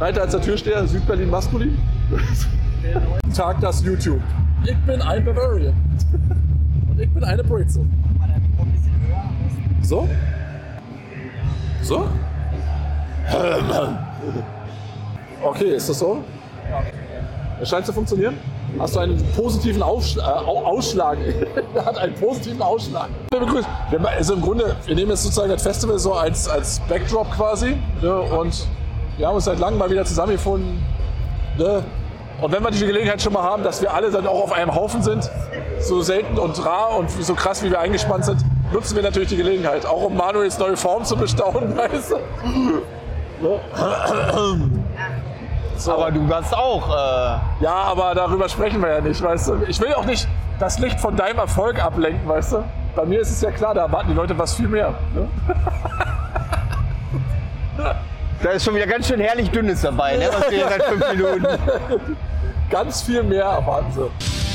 breiter als der Türsteher, Südberlin Maskulin. Tag das YouTube. Ich bin ein Bavarian. Und ich bin eine Brezel. So? So? Okay, ist das so? Es scheint zu funktionieren. Hast du einen positiven Ausschlag? Er hat einen positiven Ausschlag. Also im Grunde, wir nehmen jetzt sozusagen das Festival so als Backdrop quasi. Ne? Und wir haben uns seit langem mal wieder zusammengefunden. Ne? Und wenn wir die Gelegenheit schon mal haben, dass wir alle dann auch auf einem Haufen sind, so selten und rar und so krass, wie wir eingespannt sind, nutzen wir natürlich die Gelegenheit, auch um Manuels neue Form zu bestaunen, weißt du? So. Aber du hast auch... Ja, aber darüber sprechen wir ja nicht, weißt du? Ich will auch nicht das Licht von deinem Erfolg ablenken, weißt du? Bei mir ist es ja klar, da erwarten die Leute was viel mehr. Ne? Da ist schon wieder ganz schön herrlich Dünnes dabei, ne? Was wir hier seit 5 Minuten. Ganz viel mehr erwarten sie.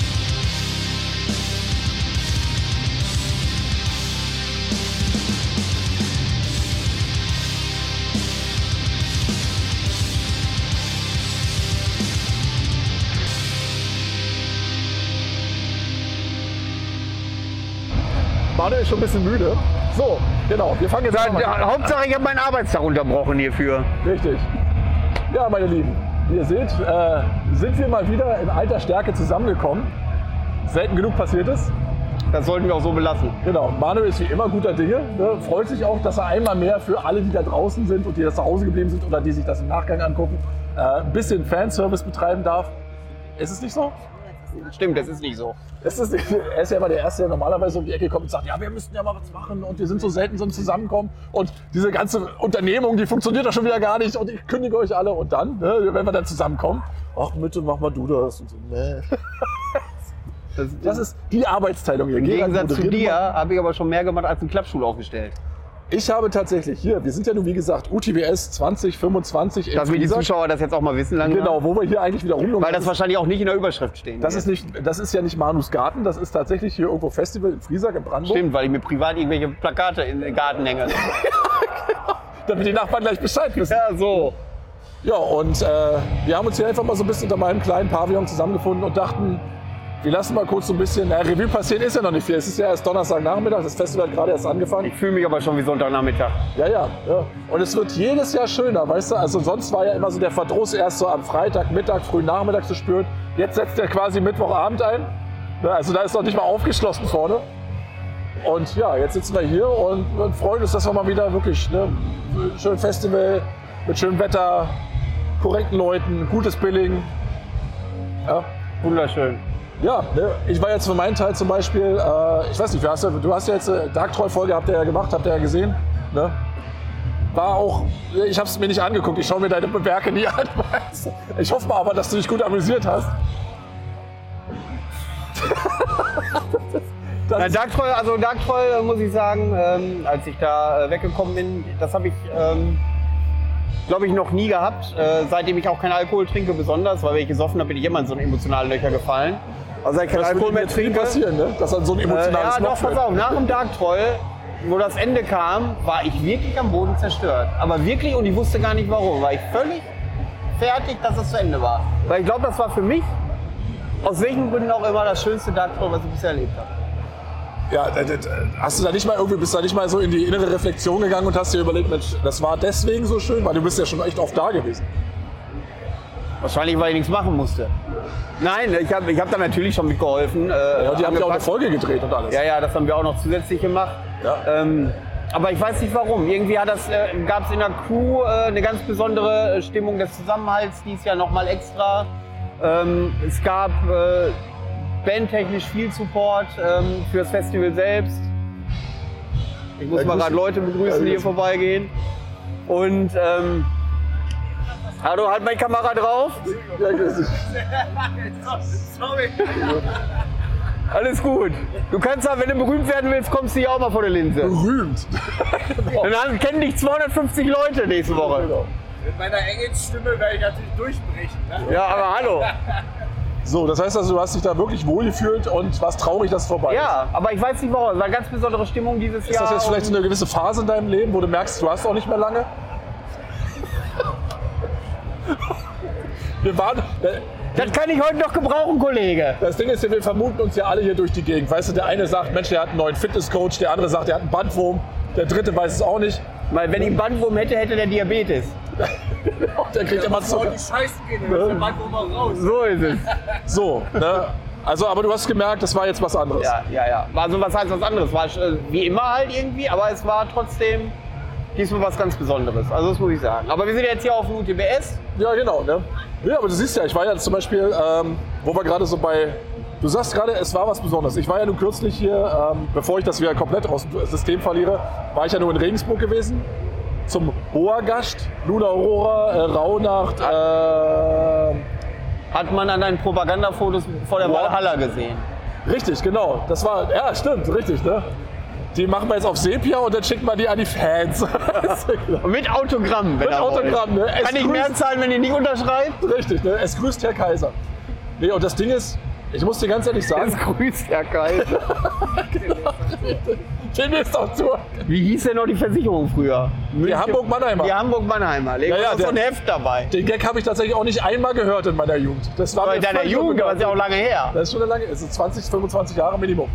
Manuel ist schon ein bisschen müde. So, genau, wir fangen jetzt an. Hauptsache, ich habe meinen Arbeitstag unterbrochen hierfür. Richtig. Ja, meine Lieben, wie ihr seht, sind wir mal wieder in alter Stärke zusammengekommen. Selten genug passiert ist. Das sollten wir auch so belassen. Genau, Manuel ist wie immer guter Dinge. Ne? Freut sich auch, dass er einmal mehr für alle, die da draußen sind und die da zu Hause geblieben sind oder die sich das im Nachgang angucken, ein bisschen Fanservice betreiben darf. Ist es nicht so? Stimmt, das ist nicht so. Er ist ja immer der Erste, der normalerweise um die Ecke kommt und sagt, ja, wir müssten ja mal was machen und wir sind so selten so ein Zusammenkommen und diese ganze Unternehmung, die funktioniert doch schon wieder gar nicht und ich kündige euch alle und dann, ne, wenn wir dann zusammenkommen, ach bitte, mach mal du das und so, ne. Das ist die Arbeitsteilung hier. Im Gegensatz zu dir habe ich aber schon mehr gemacht als einen Klappstuhl aufgestellt. Ich habe tatsächlich hier, wir sind ja nun wie gesagt UTBS 2025 Dass wir die Zuschauer das jetzt auch mal wissen langsam. Genau, wo wir hier eigentlich wieder rumlungern. Weil das wahrscheinlich auch nicht in der Überschrift stehen. Das ist ja nicht Manus Garten, das ist tatsächlich hier irgendwo Festival in Friesack in Brandenburg. Stimmt, weil ich mir privat irgendwelche Plakate in den Garten hänge. Damit die Nachbarn gleich Bescheid wissen. Ja, so. Ja, und wir haben uns hier einfach mal so ein bisschen unter meinem kleinen Pavillon zusammengefunden und dachten, wir lassen mal kurz so ein bisschen, Revue passieren ist ja noch nicht viel. Es ist ja erst Donnerstagnachmittag, das Festival hat gerade erst angefangen. Ich fühle mich aber schon wie Sonntagnachmittag. Ja. Und es wird jedes Jahr schöner, weißt du? Also sonst war ja immer so der Verdruss erst so am Freitag, Mittag, frühen Nachmittag zu spüren. Jetzt setzt er quasi Mittwochabend ein. Ja, also da ist noch nicht mal aufgeschlossen vorne. Und ja, jetzt sitzen wir hier und freuen uns, dass wir mal wieder wirklich schön Festival mit schönem Wetter, korrekten Leuten, gutes Billing. Ja. Wunderschön. Ja, ne, ich war jetzt für meinen Teil zum Beispiel, ich weiß nicht, du hast ja jetzt Darktroll-Folge, habt ihr ja gemacht, habt ihr ja gesehen. Ne? War auch, ich habe es mir nicht angeguckt, ich schaue mir deine Werke nie an. Ich hoffe mal aber, dass du dich gut amüsiert hast. Darktroll muss ich sagen, als ich da weggekommen bin, das habe ich, glaube ich, noch nie gehabt. Seitdem ich auch keinen Alkohol trinke besonders, weil wenn ich gesoffen habe, bin ich immer in so einen emotionalen Löcher gefallen. Also ich keinen Alkohol mehr trinke. Passieren, ne? Dass dann so ein emotionales ja, doch, pass auf, nach dem Darktroll, wo das Ende kam, war ich wirklich am Boden zerstört. Aber wirklich, und ich wusste gar nicht warum. War ich völlig fertig, dass es zu Ende war. Weil ich glaube, das war für mich, aus welchen Gründen auch immer, das schönste Darktroll, was ich bisher erlebt habe. Ja, hast du da nicht mal bist du da nicht mal so in die innere Reflexion gegangen und hast dir überlegt, Mensch, das war deswegen so schön, weil du bist ja schon echt oft da gewesen. Wahrscheinlich, weil ich nichts machen musste. Nein, ich hab da natürlich schon mitgeholfen. Ja, die haben ja auch eine Folge gedreht und alles. Ja, das haben wir auch noch zusätzlich gemacht. Ja. Aber ich weiß nicht warum. Irgendwie gab es in der Crew eine ganz besondere Stimmung des Zusammenhalts, dies Jahr nochmal extra. Es gab bandtechnisch viel Support für das Festival selbst. Ich muss mal gerade Leute begrüßen, die hier vorbeigehen. Und hallo, halt meine Kamera drauf. Ja, grüß dich. Sorry. Alles gut. Du kannst ja, wenn du berühmt werden willst, kommst du hier auch mal vor der Linse. Berühmt. Genau. Und dann kennen dich 250 Leute nächste Woche. Genau. Mit meiner Engelsstimme werde ich natürlich durchbrechen. Ne? Ja, aber hallo. So, das heißt also, du hast dich da wirklich wohl gefühlt und warst traurig, dass es vorbei ist. Ja, aber ich weiß nicht warum. Es war eine ganz besondere Stimmung dieses Jahr. Ist das jetzt vielleicht so eine gewisse Phase in deinem Leben, wo du merkst, du hast auch nicht mehr lange? Wir waren... Das kann ich heute noch gebrauchen, Kollege. Das Ding ist ja, wir vermuten uns ja alle hier durch die Gegend. Weißt du, der eine sagt, Mensch, der hat einen neuen Fitnesscoach, der andere sagt, der hat einen Bandwurm, der dritte weiß es auch nicht. Weil wenn ich einen Bandwurm hätte, hätte der Diabetes. Der kriegt immer So, Zucker. die Scheiße gehen, dann ist der Bandwurm mal raus. So ist es. So, ne? Also, aber du hast gemerkt, das war jetzt was anderes. Ja. Also was heißt was anderes? War wie immer halt irgendwie, aber es war trotzdem diesmal was ganz Besonderes. Also das muss ich sagen. Aber wir sind jetzt hier auf dem UTBS. Ja, genau. Ne? Ja, aber du siehst ja, ich war ja zum Beispiel, wo wir gerade so bei... Du sagst gerade, es war was Besonderes. Ich war ja nun kürzlich hier, bevor ich das wieder komplett aus dem System verliere, war ich ja nur in Regensburg gewesen. Zum Hoagast, Luna Aurora, Rauhnacht. Hat man an deinen Propagandafotos vor der Valhalla gesehen. Richtig, genau. Das war, ja, stimmt, richtig. Ne? Die machen wir jetzt auf Sepia und dann schicken wir die an die Fans. Mit Autogramm, wenn Mit Autogramm, ne? Kann ich mehr zahlen, wenn ihr nicht unterschreibt? Richtig, ne? Es grüßt Herr Kaiser. Nee, und das Ding ist, ich muss dir ganz ehrlich sagen... Es grüßt Herr Kaiser. Den ist doch zu. Wie hieß denn noch die Versicherung früher? Die Hamburg-Mannheimer. Die Hamburg-Mannheimer. Ja, Da ist so ein Heft dabei. Den Gag habe ich tatsächlich auch nicht einmal gehört in meiner Jugend. Das war Aber mir in deiner völlig Jugend, aber unbekannt. ist ja auch lange her. Das ist schon eine lange, es ist 20, 25 Jahre Minimum.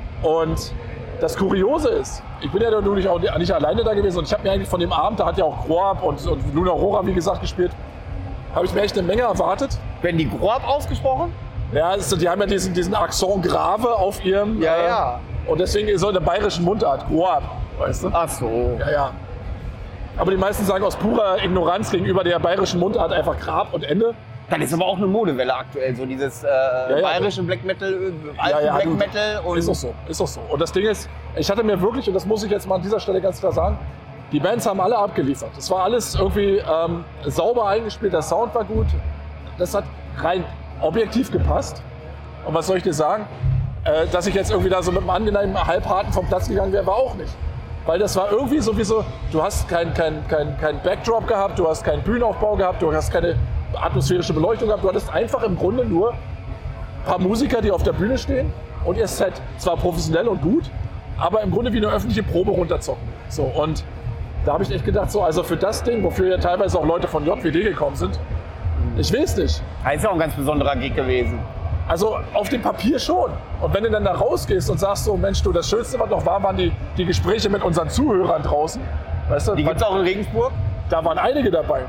Und das Kuriose ist, ich bin ja nun nicht alleine da gewesen und ich habe mir eigentlich von dem Abend, da hat ja auch Groab und Luna Aurora, wie gesagt, gespielt, habe ich mir echt eine Menge erwartet. Werden die Groab ausgesprochen? Ja, die haben ja diesen Accent grave auf ihrem... Ja. Und deswegen ist so eine bayerischen Mundart, Groab, weißt du? Ach so. Ja. Aber die meisten sagen aus purer Ignoranz gegenüber der bayerischen Mundart einfach Grab und Ende. Das ist aber auch eine Modewelle aktuell, so dieses bayerische Black Metal, alten Black Metal. Und ist doch so. Und das Ding ist, ich hatte mir wirklich, und das muss ich jetzt mal an dieser Stelle ganz klar sagen, die Bands haben alle abgeliefert. Es war alles irgendwie sauber eingespielt, der Sound war gut. Das hat rein objektiv gepasst. Und was soll ich dir sagen? Dass ich jetzt irgendwie da so mit einem angenehmen Halbharten vom Platz gegangen wäre, war auch nicht. Weil das war irgendwie sowieso, du hast kein Backdrop gehabt, du hast keinen Bühnenaufbau gehabt, du hast keine atmosphärische Beleuchtung gehabt, du hattest einfach im Grunde nur ein paar Musiker, die auf der Bühne stehen und ihr Set zwar professionell und gut, aber im Grunde wie eine öffentliche Probe runterzocken. So, und da habe ich echt gedacht, so, also für das Ding, wofür ja teilweise auch Leute von JWD gekommen sind, ich will es nicht. Das ist ja auch ein ganz besonderer Gig gewesen. Also auf dem Papier schon. Und wenn du dann da rausgehst und sagst so, Mensch, du, das Schönste, was noch war, waren die Gespräche mit unseren Zuhörern draußen. Weißt du, Die gibt es auch in Regensburg? da waren einige dabei.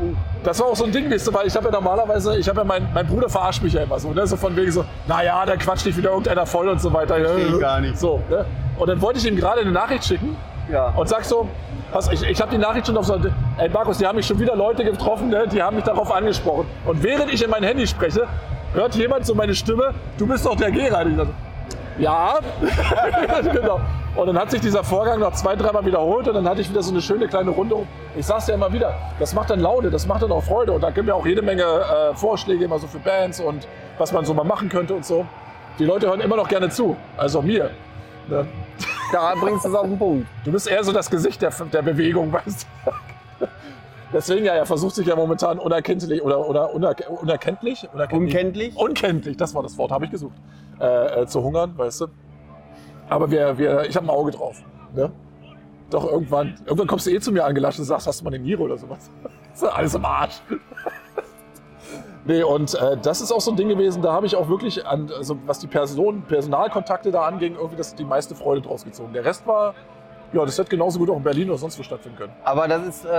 Das war auch so ein Ding, weißt du, weil ich habe ja normalerweise, mein Bruder verarscht mich ja immer so, ne? So von wegen so, naja, da quatscht dich wieder irgendeiner voll und so weiter. Verstehe ich gar nicht. So, ne? Und dann wollte ich ihm gerade eine Nachricht schicken und sag so, ich habe die Nachricht schon auf so, ey Markus, die haben mich schon wieder Leute getroffen, ne? Die haben mich darauf angesprochen. Und während ich in mein Handy spreche, hört jemand so meine Stimme, du bist doch der Gerard. Ich dachte, ja, genau. Und dann hat sich dieser Vorgang noch 2-3 Mal wiederholt und dann hatte ich wieder so eine schöne kleine Runde. Ich sag's ja immer wieder, das macht dann Laune, das macht dann auch Freude. Und da gibt mir auch jede Menge Vorschläge immer so für Bands und was man so mal machen könnte und so. Die Leute hören immer noch gerne zu, also mir. Ne? Da bringst du es auf den Punkt. Du bist eher so das Gesicht der Bewegung, weißt du? Deswegen er versucht sich ja momentan unerkenntlich unerkenntlich? Unkenntlich? Unkenntlich, das war das Wort, habe ich gesucht. Zu hungern, weißt du. Aber ich habe ein Auge drauf. Ne? Doch irgendwann kommst du zu mir angelatscht und sagst, hast du mal eine Niere oder sowas? Das ist alles im Arsch. Nee, und das ist auch so ein Ding gewesen, da habe ich auch wirklich, also was die Personalkontakte da anging, irgendwie die meiste Freude draus gezogen. Der Rest war, ja, das hätte genauso gut auch in Berlin oder sonst wo stattfinden können. Aber das ist,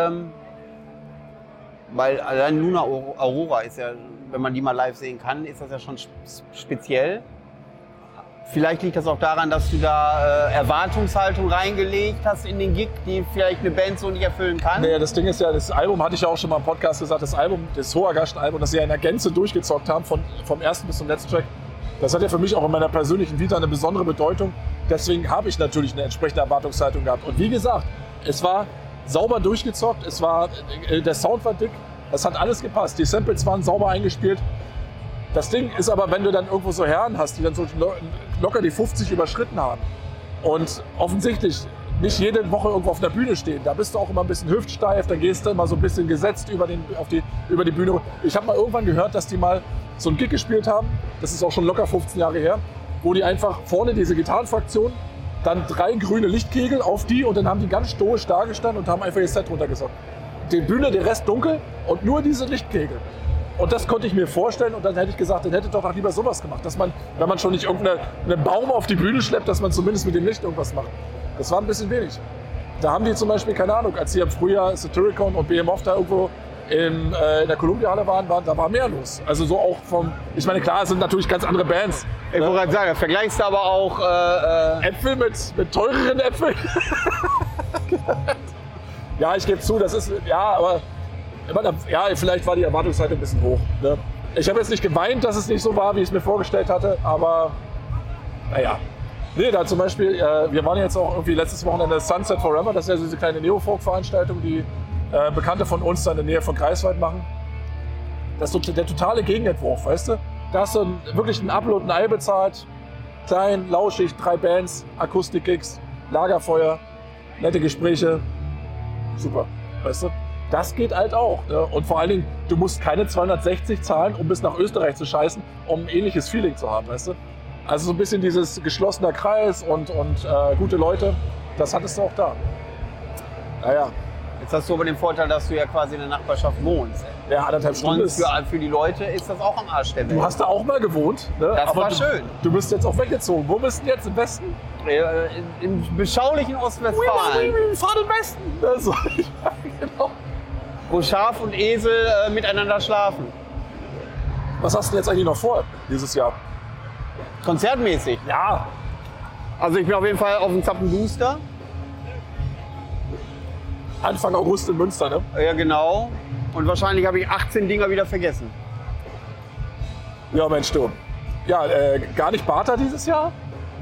weil allein Luna Aurora ist ja, wenn man die mal live sehen kann, ist das ja schon speziell. Vielleicht liegt das auch daran, dass du da Erwartungshaltung reingelegt hast in den Gig, die vielleicht eine Band so nicht erfüllen kann. Naja, das Ding ist ja, das Album hatte ich ja auch schon mal im Podcast gesagt, das Hoagast-Album, das sie ja in der Gänze durchgezockt haben, vom ersten bis zum letzten Track, das hat ja für mich auch in meiner persönlichen Vita eine besondere Bedeutung. Deswegen habe ich natürlich eine entsprechende Erwartungshaltung gehabt. Und wie gesagt, es war sauber durchgezockt, der Sound war dick, es hat alles gepasst. Die Samples waren sauber eingespielt. Das Ding ist aber, wenn du dann irgendwo so Herren hast, die dann so locker die 50 überschritten haben und offensichtlich nicht jede Woche irgendwo auf der Bühne stehen, da bist du auch immer ein bisschen hüftsteif, dann gehst du immer so ein bisschen gesetzt über die Bühne. Ich habe mal irgendwann gehört, dass die mal so einen Gig gespielt haben, das ist auch schon locker 15 Jahre her, wo die einfach vorne diese Gitarrenfraktion, dann 3 grüne Lichtkegel auf die und dann haben die ganz stoisch da gestanden und haben einfach ihr Set runtergesockt. Die Bühne, der Rest dunkel und nur diese Lichtkegel. Und das konnte ich mir vorstellen und dann hätte ich gesagt, dann hätte doch auch lieber sowas gemacht, dass man, wenn man schon nicht irgendeinen Baum auf die Bühne schleppt, dass man zumindest mit dem Licht irgendwas macht. Das war ein bisschen wenig. Da haben die zum Beispiel, keine Ahnung, als hier im Frühjahr Satyricon und Behemoth da irgendwo in der Columbia-Halle waren, da war mehr los. Also so auch ich meine, klar, es sind natürlich ganz andere Bands. Ich wollte gerade sagen, vergleichst du aber auch Äpfel mit teureren Äpfeln. Ja, ich gebe zu, das ist, ja, aber ja, vielleicht war die Erwartungshaltung ein bisschen hoch. Ne? Ich habe jetzt nicht geweint, dass es nicht so war, wie ich es mir vorgestellt hatte, aber naja. Nee, da zum Beispiel, wir waren jetzt auch irgendwie letztes Wochenende Sunset Forever, das ist ja so diese kleine Neofolk-Veranstaltung, die Bekannte von uns da in der Nähe von Greifswald machen. Das ist so der totale Gegenentwurf, weißt du? Da hast du wirklich ein Apfel und ein Ei bezahlt, klein, lauschig, 3 Bands, Akustik-Gigs, Lagerfeuer, nette Gespräche, super, weißt du? Das geht halt auch. Ne? Und vor allen Dingen, du musst keine 260 zahlen, um bis nach Österreich zu scheißen, um ein ähnliches Feeling zu haben, weißt du? Also so ein bisschen dieses geschlossener Kreis und gute Leute, das hattest du auch da. Naja. Jetzt hast du aber den Vorteil, dass du ja quasi in der Nachbarschaft wohnst. Ja, 1,5 Stunden Und für die Leute ist das auch am Arsch der Welt. Du hast da auch mal gewohnt. Ne? Das aber war schön. Du bist jetzt auch weggezogen. Wo bist du jetzt? Im Westen? Im beschaulichen Ostwestfalen, Wir fahren im Westen. Also, ja, genau. wo Schaf und Esel miteinander schlafen. Was hast du denn jetzt eigentlich noch vor dieses Jahr? Konzertmäßig. Ja, Also ich bin auf jeden Fall auf dem Zappenduster. Anfang August in Münster, ne? Ja, genau. Und wahrscheinlich habe ich 18 Dinger wieder vergessen. Ja, Mensch, du. Ja, gar nicht Barter dieses Jahr?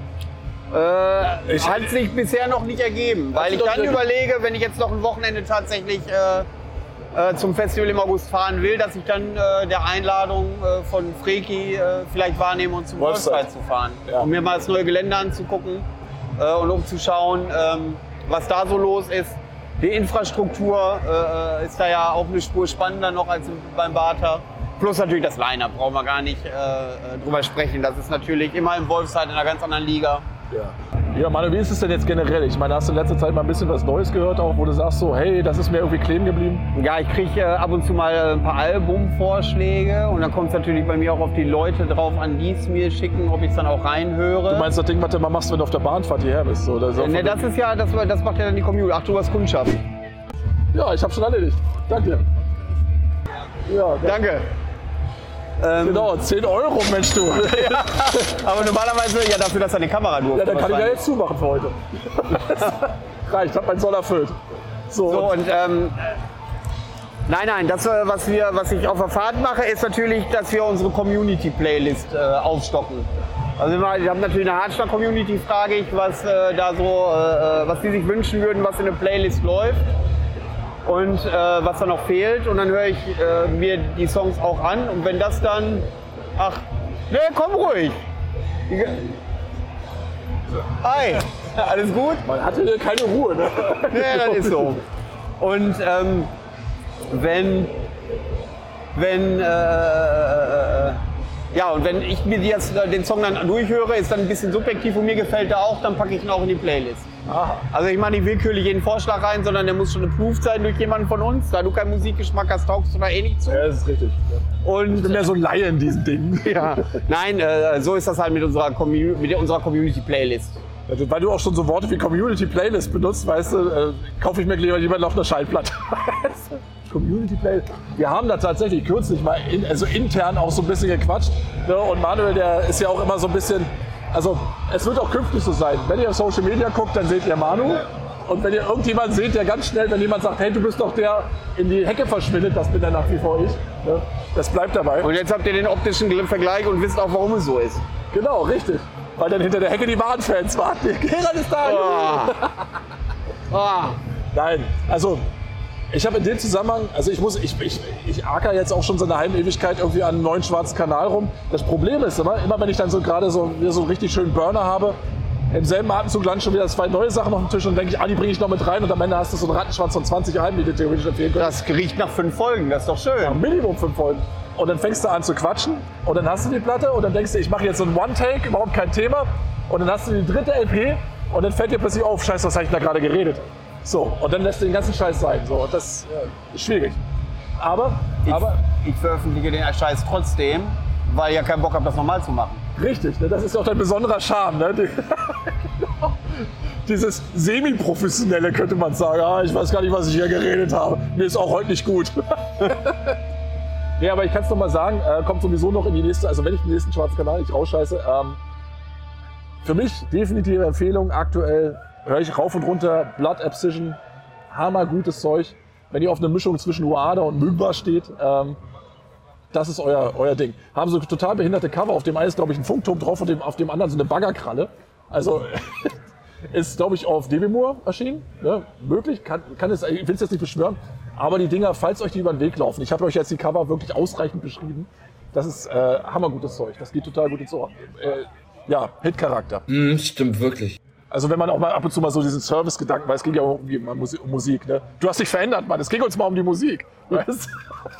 Hat sich bisher noch nicht ergeben, weil ich doch dann nicht überlege, wenn ich jetzt noch ein Wochenende tatsächlich zum Festival im August fahren will, dass ich dann der Einladung von Freki vielleicht wahrnehme und zum Wolfsreit zu fahren. Ja. Um mir mal das neue Gelände anzugucken und um zu schauen, was da so los ist. Die Infrastruktur ist da ja auch eine Spur spannender noch als beim Barter. Plus natürlich das Line-Up, brauchen wir gar nicht drüber sprechen. Das ist natürlich immer im Wolfsreit in einer ganz anderen Liga. Ja, Manu, wie ist es denn jetzt generell? Ich meine, hast du in letzter Zeit mal ein bisschen was Neues gehört, auch wo du sagst so, hey, das ist mir irgendwie kleben geblieben? Ja, ich kriege ab und zu mal ein paar Albumvorschläge und dann kommt es natürlich bei mir auch auf die Leute drauf an, die es mir schicken, ob ich es dann auch reinhöre. Du meinst das Ding, was du mal machst, wenn du auf der Bahnfahrt hierher bist? Oder so? Ne, das ist ja, das macht ja dann die Community. Ach, du hast Kundschaft. Ja, ich hab's schon erledigt. Danke dir. Ja, Danke. genau, 10 Euro, Mensch, du. Ja, aber normalerweise, ja, dafür, dass er eine Kamera nur. Ja, dann kann ich ja jetzt zumachen für heute. Reicht, ich hab meinen Soll erfüllt. So, und nein, das, was ich auf der Fahrt mache, ist natürlich, dass wir unsere Community-Playlist aufstocken. Also wir haben natürlich eine Hardstyle-Community, frage ich, was da so, was die sich wünschen würden, was in der Playlist läuft und was da noch fehlt. Und dann höre ich mir die Songs auch an. Und wenn das dann, ach, ne, komm ruhig. Hi, alles gut? Man hatte hier keine Ruhe, ne? Ja, das ist so. Und wenn ich mir jetzt den Song dann durchhöre, ist dann ein bisschen subjektiv und mir gefällt er auch, dann packe ich ihn auch in die Playlist. Aha. Also ich mache nicht willkürlich jeden Vorschlag rein, sondern der muss schon approved sein durch jemanden von uns. Da du keinen Musikgeschmack hast, taugst du da eh nicht zu. Ja, das ist richtig. Ja. Und Ich bin mehr so ein Laie in diesen Dingen. ja, nein, so ist das halt mit unserer Community-Playlist. Also, weil du auch schon so Worte wie Community-Playlist benutzt, weißt du, kaufe ich mir lieber noch eine Schallplatte. Community-Playlist. Wir haben da tatsächlich kürzlich mal intern auch so ein bisschen gequatscht. Ne? Und Manuel, der ist ja auch immer so ein bisschen, also es wird auch künftig so sein. Wenn ihr auf Social Media guckt, dann seht ihr Manu. Und wenn ihr irgendjemanden seht, der ganz schnell, wenn jemand sagt, hey, du bist doch der in die Hecke verschwindet, das bin dann nach wie vor ich. Ne? Das bleibt dabei. Und jetzt habt ihr den optischen Vergleich und wisst auch, warum es so ist. Genau, richtig. Weil dann hinter der Hecke die wahren Fans warten. Gerald ist da. Nein, also ich habe in dem Zusammenhang, also ich acker jetzt auch schon so eine halbe Ewigkeit irgendwie an einem neuen schwarzen Kanal rum. Das Problem ist immer wenn ich dann so gerade so wieder so einen richtig schönen Burner habe, im selben Atemzug landen schon wieder 2 neue Sachen auf dem Tisch und denke ich, die bringe ich noch mit rein und am Ende hast du so einen Rattenschwanz von 20 Alben, die dir theoretisch empfehlen können. Das riecht nach 5 Folgen, das ist doch schön. Ja, Minimum 5 Folgen. Und dann fängst du an zu quatschen und dann hast du die Platte und dann denkst du, ich mache jetzt so ein One-Take, überhaupt kein Thema. Und dann hast du die dritte LP und dann fällt dir plötzlich auf, scheiße, was habe ich da gerade geredet? So, und dann lässt du den ganzen Scheiß sein. So, und das ist schwierig. Aber Ich veröffentliche den Scheiß trotzdem, weil ich ja keinen Bock habe, das nochmal zu machen. richtig, ne? Das ist ja auch dein besonderer Charme. Ne? Genau. Dieses Semi-Professionelle könnte man sagen. Ah, ich weiß gar nicht, was ich hier geredet habe. Mir ist auch heute nicht gut. Ja, aber ich kann es noch mal sagen, kommt sowieso noch in die nächste, also wenn ich den nächsten schwarzen Kanal nicht rausscheiße, für mich definitive Empfehlung aktuell, höre ich rauf und runter, Blood Abscission, hammergutes Zeug. Wenn ihr auf eine Mischung zwischen Uada und Mugba steht, das ist euer Ding. Haben so total behinderte Cover, auf dem einen ist glaube ich ein Funkturm drauf und auf dem anderen so eine Baggerkralle. Also ist glaube ich auf Debimur erschienen, ne? Möglich, kann es, ich will es jetzt nicht beschwören. Aber die Dinger, falls euch die über den Weg laufen, ich habe euch jetzt die Cover wirklich ausreichend beschrieben, das ist hammergutes Zeug, das geht total gut ins Ohr. Ja, Hit-Charakter. Stimmt wirklich. Also wenn man auch mal ab und zu mal so diesen Service-Gedanken, weil es ging ja auch um Musik, ne? Du hast dich verändert, Mann, es ging uns mal um die Musik, weißt?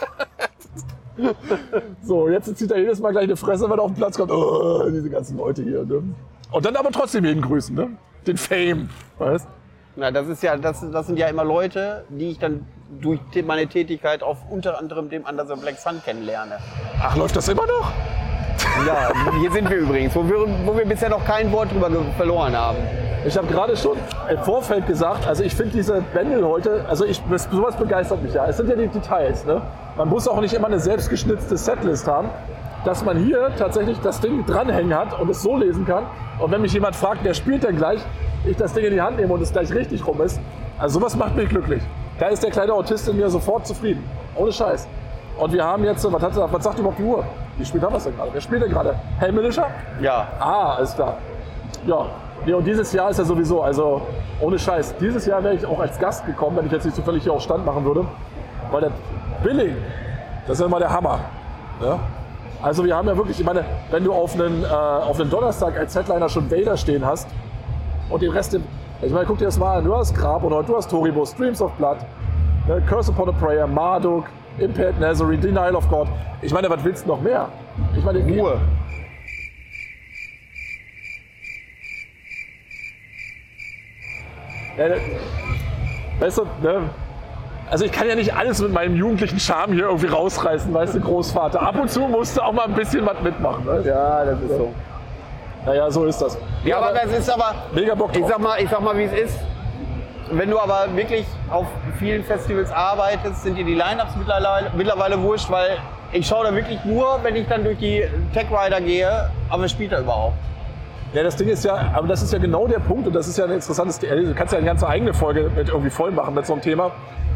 So, jetzt zieht er jedes Mal gleich eine Fresse, wenn er auf den Platz kommt, diese ganzen Leute hier, ne? Und dann aber trotzdem jeden grüßen, ne? Den Fame, weißt? Na, das sind ja immer Leute, die ich dann durch meine Tätigkeit auf unter anderem dem Anderson Black Sun kennenlerne. Ach, läuft das immer noch? Ja, hier sind wir übrigens, wo wir bisher noch kein Wort drüber verloren haben. Ich habe gerade schon im Vorfeld gesagt, also ich finde diese Bändel heute, also sowas begeistert mich ja. Es sind ja die Details, ne? Man muss auch nicht immer eine selbstgeschnitzte Setlist haben, dass man hier tatsächlich das Ding dranhängen hat und es so lesen kann. Und wenn mich jemand fragt, wer spielt denn gleich, ich das Ding in die Hand nehme und es gleich richtig rum ist. Also sowas macht mich glücklich. Da ist der kleine Autist in mir sofort zufrieden. Ohne Scheiß. Und wir haben jetzt, was sagt überhaupt die Uhr? Wie spät haben wir es denn gerade? Wer spielt denn gerade? Helmelischer? Ja. Ah, alles klar. Ja. Nee, und dieses Jahr ist ja sowieso, also ohne Scheiß, dieses Jahr wäre ich auch als Gast gekommen, wenn ich jetzt nicht zufällig hier auch Stand machen würde. Weil der Billing, das ist ja immer der Hammer. Ne? Also wir haben ja wirklich, ich meine, wenn du auf einen Donnerstag als Headliner schon Vader stehen hast und den Rest, ich meine, guck dir das mal an, du hast Grabonor, du hast Toribus, Streams of Blood, ne, Curse Upon a Prayer, Marduk, Impaired Nazarene, Denial of God. Ich meine, was willst du noch mehr? Ich meine, Ruhe. Ja, weißt du, ne? Also ich kann ja nicht alles mit meinem jugendlichen Charme hier irgendwie rausreißen, weißt du, Großvater. Ab und zu musst du auch mal ein bisschen was mitmachen. Weißt? Ja, das ist so. Naja, so ist das. Ja, aber das ist aber, mega Bock drauf. ich sag mal, wie es ist. Wenn du aber wirklich auf vielen Festivals arbeitest, sind dir die Line-Ups mittlerweile wurscht, weil ich schaue da wirklich nur, wenn ich dann durch die Tech Rider gehe, aber wer spielt da überhaupt? Ja, das Ding ist ja, aber das ist ja genau der Punkt und das ist ja ein interessantes, du kannst ja eine ganze eigene Folge mit irgendwie voll machen mit so einem Thema.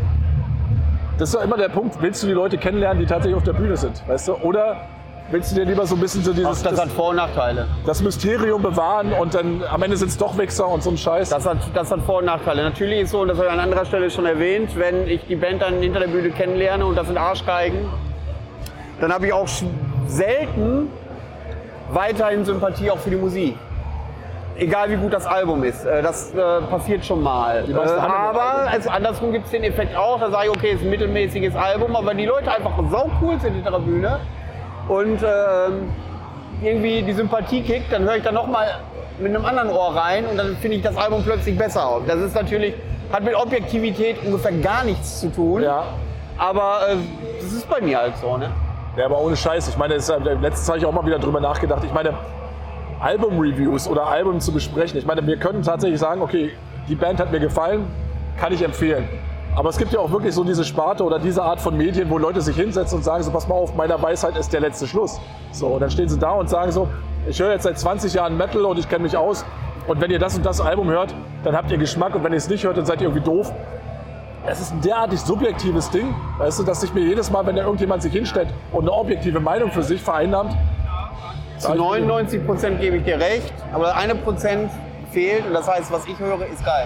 Das ist ja immer der Punkt, willst du die Leute kennenlernen, die tatsächlich auf der Bühne sind, weißt du? Oder willst du dir lieber so ein bisschen so dieses... Das hat Vor- und Nachteile. Das Mysterium bewahren und dann am Ende sind es doch Wichser und so ein Scheiß. Das hat Vor- und Nachteile. Natürlich ist so, und das habe ich an anderer Stelle schon erwähnt, wenn ich die Band dann hinter der Bühne kennenlerne und das sind Arschgeigen, dann habe ich auch selten weiterhin Sympathie auch für die Musik. Egal wie gut das Album ist, das passiert schon mal. Aber andersrum gibt es den Effekt auch, da sage ich, okay, es ist ein mittelmäßiges Album, aber wenn die Leute einfach sau cool sind hinter der Bühne und irgendwie die Sympathie kickt, dann höre ich da nochmal mit einem anderen Ohr rein und dann finde ich das Album plötzlich besser aus. Das ist natürlich, hat mit Objektivität ungefähr gar nichts zu tun, ja. Aber das ist bei mir halt so, ne? Ja, aber ohne Scheiß, ich meine, letztens habe ich auch mal wieder drüber nachgedacht, ich meine, Album-Reviews oder Alben zu besprechen. Ich meine, wir können tatsächlich sagen, okay, die Band hat mir gefallen, kann ich empfehlen. Aber es gibt ja auch wirklich so diese Sparte oder diese Art von Medien, wo Leute sich hinsetzen und sagen so, pass mal auf, meiner Weisheit ist der letzte Schluss. So, und dann stehen sie da und sagen so, ich höre jetzt seit 20 Jahren Metal und ich kenne mich aus. Und wenn ihr das und das Album hört, dann habt ihr Geschmack und wenn ihr es nicht hört, dann seid ihr irgendwie doof. Es ist ein derartig subjektives Ding, weißt du, dass sich mir jedes Mal, wenn da irgendjemand sich hinstellt und eine objektive Meinung für sich vereinnahmt, zu 99% gebe ich dir recht, aber 1% fehlt und das heißt, was ich höre, ist geil.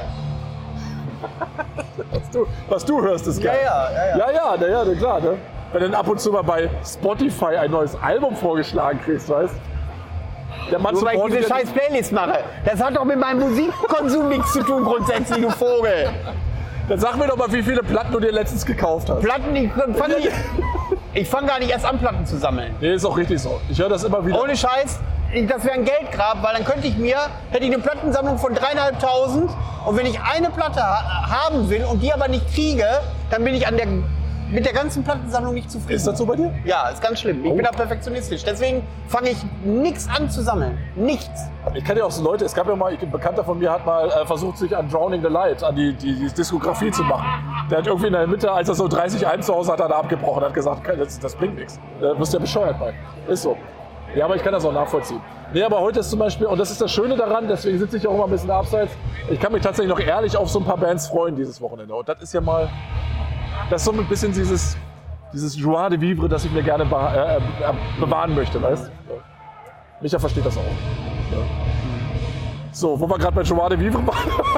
Was du hörst, ist geil. Ja, klar. Ne? Wenn du dann ab und zu mal bei Spotify ein neues Album vorgeschlagen kriegst, weißt du? Nur weil ich diese scheiß Playlist mache. Das hat doch mit meinem Musikkonsum nichts zu tun, grundsätzlich, du Vogel. Dann sag mir doch mal, wie viele Platten du dir letztens gekauft hast. Platten, ich fange gar nicht erst an, Platten zu sammeln. Nee, ist auch richtig so. Ich höre das immer wieder. Ohne Scheiß, das wäre ein Geldgrab, weil dann hätte ich eine Plattensammlung von 3.500 und wenn ich eine Platte haben will und die aber nicht kriege, dann bin ich an der mit der ganzen Plattensammlung nicht zufrieden. Ist das so bei dir? Ja, ist ganz schlimm. Ich bin da perfektionistisch. Deswegen fange ich nichts an zu sammeln. Nichts. Ich kenne ja auch so Leute, es gab ja mal, ein Bekannter von mir hat mal versucht, sich an Drowning the Light, an die Diskografie zu machen. Der hat irgendwie in der Mitte, als er so 30 Alben zu Hause hat, er abgebrochen, hat gesagt, das bringt nichts. Da wirst du ja bescheuert bei. Ist so. Ja, aber ich kann das auch nachvollziehen. Nee, aber heute ist zum Beispiel, und das ist das Schöne daran, deswegen sitze ich auch immer ein bisschen abseits, ich kann mich tatsächlich noch ehrlich auf so ein paar Bands freuen dieses Wochenende. Und das ist ja mal, das ist so ein bisschen dieses Joie de Vivre, das ich mir gerne bewahren möchte, weißt du? Micha versteht das auch. Ja. So, wo wir gerade bei Joie de Vivre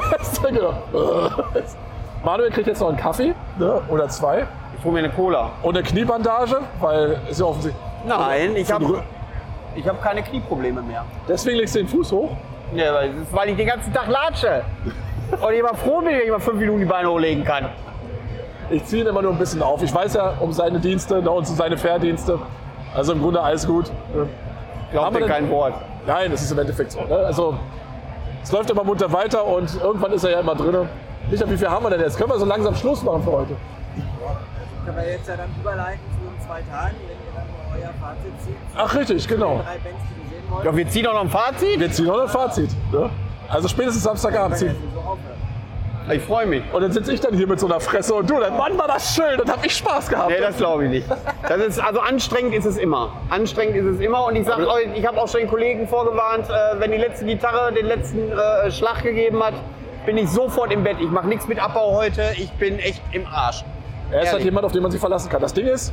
waren. Manuel kriegt jetzt noch einen Kaffee, ne? Oder 2. Ich hole mir eine Cola. Und eine Kniebandage, weil ist ja offensichtlich. Nein, ich habe keine Knieprobleme mehr. Deswegen legst du den Fuß hoch? Ja, weil ich den ganzen Tag latsche. Und ich immer froh bin, wenn ich mal 5 Minuten die Beine hochlegen kann. Ich ziehe ihn immer nur ein bisschen auf. Ich weiß ja um seine Dienste und seine Fairdienste. Also im Grunde alles gut. Glaubt mir kein Wort. Nein, das ist im Endeffekt so. Ne? Also es läuft immer munter weiter und irgendwann ist er ja immer drin. Micha, wie viel haben wir denn jetzt? Können wir so langsam Schluss machen für heute? Können wir jetzt ja dann überleiten zu den 2 Tagen, wenn ihr dann euer Fazit zieht. Ach richtig, genau. 3 Bands, die ihr sehen wollt. Ja, wir ziehen auch noch ein Fazit? Wir ziehen noch ein Fazit. Ne? Also spätestens Samstagabend ziehen. So aufhören. Ich freue mich. Und dann sitze ich dann hier mit so einer Fresse und du, dann Mann, war das schön, dann hab ich Spaß gehabt. Nee, das glaube ich nicht. Das ist, also anstrengend ist es immer. Anstrengend ist es immer. Und ich sage euch, ich habe auch schon den Kollegen vorgewarnt, wenn die letzte Gitarre den letzten Schlag gegeben hat, bin ich sofort im Bett. Ich mache nichts mit Abbau heute. Ich bin echt im Arsch. Er ist halt jemand, auf den man sich verlassen kann. Das Ding ist,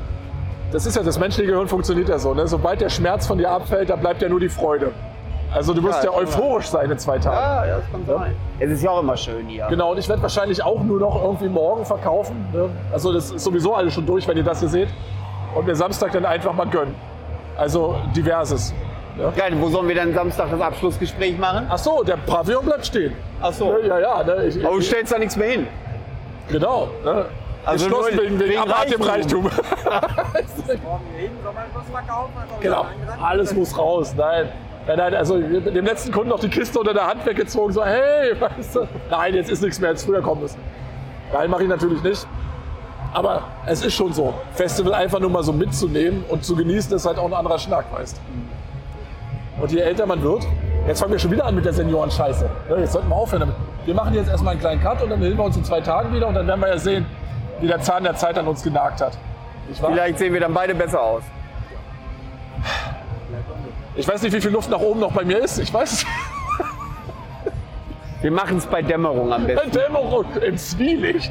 das menschliche Gehirn funktioniert ja so. Ne? Sobald der Schmerz von dir abfällt, dann bleibt ja nur die Freude. Also du wirst ja euphorisch sein in 2 Tagen. Ja, das kann sein. Es ist ja auch immer schön hier. Genau, und ich werde wahrscheinlich auch nur noch irgendwie morgen verkaufen. Ne? Also das ist sowieso alles schon durch, wenn ihr das hier seht. Und mir Samstag dann einfach mal gönnen. Also diverses. Ja? Geil, wo sollen wir dann Samstag das Abschlussgespräch machen? Ach so, der Pavillon bleibt stehen. Ach so. Ne? Ja. Ne? Aber du stellst da nichts mehr hin. Genau. Ne? Also geschlossen wegen wegen dem Reichtum. Morgen hin, soll man was verkaufen? Genau, alles muss raus. Nein, also dem letzten Kunden noch die Kiste unter der Hand weggezogen, so hey, weißt du, nein, jetzt ist nichts mehr, jetzt früher kommen müssen. Nein, mache ich natürlich nicht. Aber es ist schon so, Festival einfach nur mal so mitzunehmen und zu genießen, ist halt auch ein anderer Schnack, weißt du. Und je älter man wird, jetzt fangen wir schon wieder an mit der Senioren-Scheiße. Ja, jetzt sollten wir aufhören damit. Wir machen jetzt erstmal einen kleinen Cut und dann sehen wir uns in 2 Tagen wieder und dann werden wir ja sehen, wie der Zahn der Zeit an uns genagt hat. Nicht wahr? Vielleicht sehen wir dann beide besser aus. Ich weiß nicht, wie viel Luft nach oben noch bei mir ist. Ich weiß es. Wir machen es bei Dämmerung am besten. Dämmerung im Zwielicht.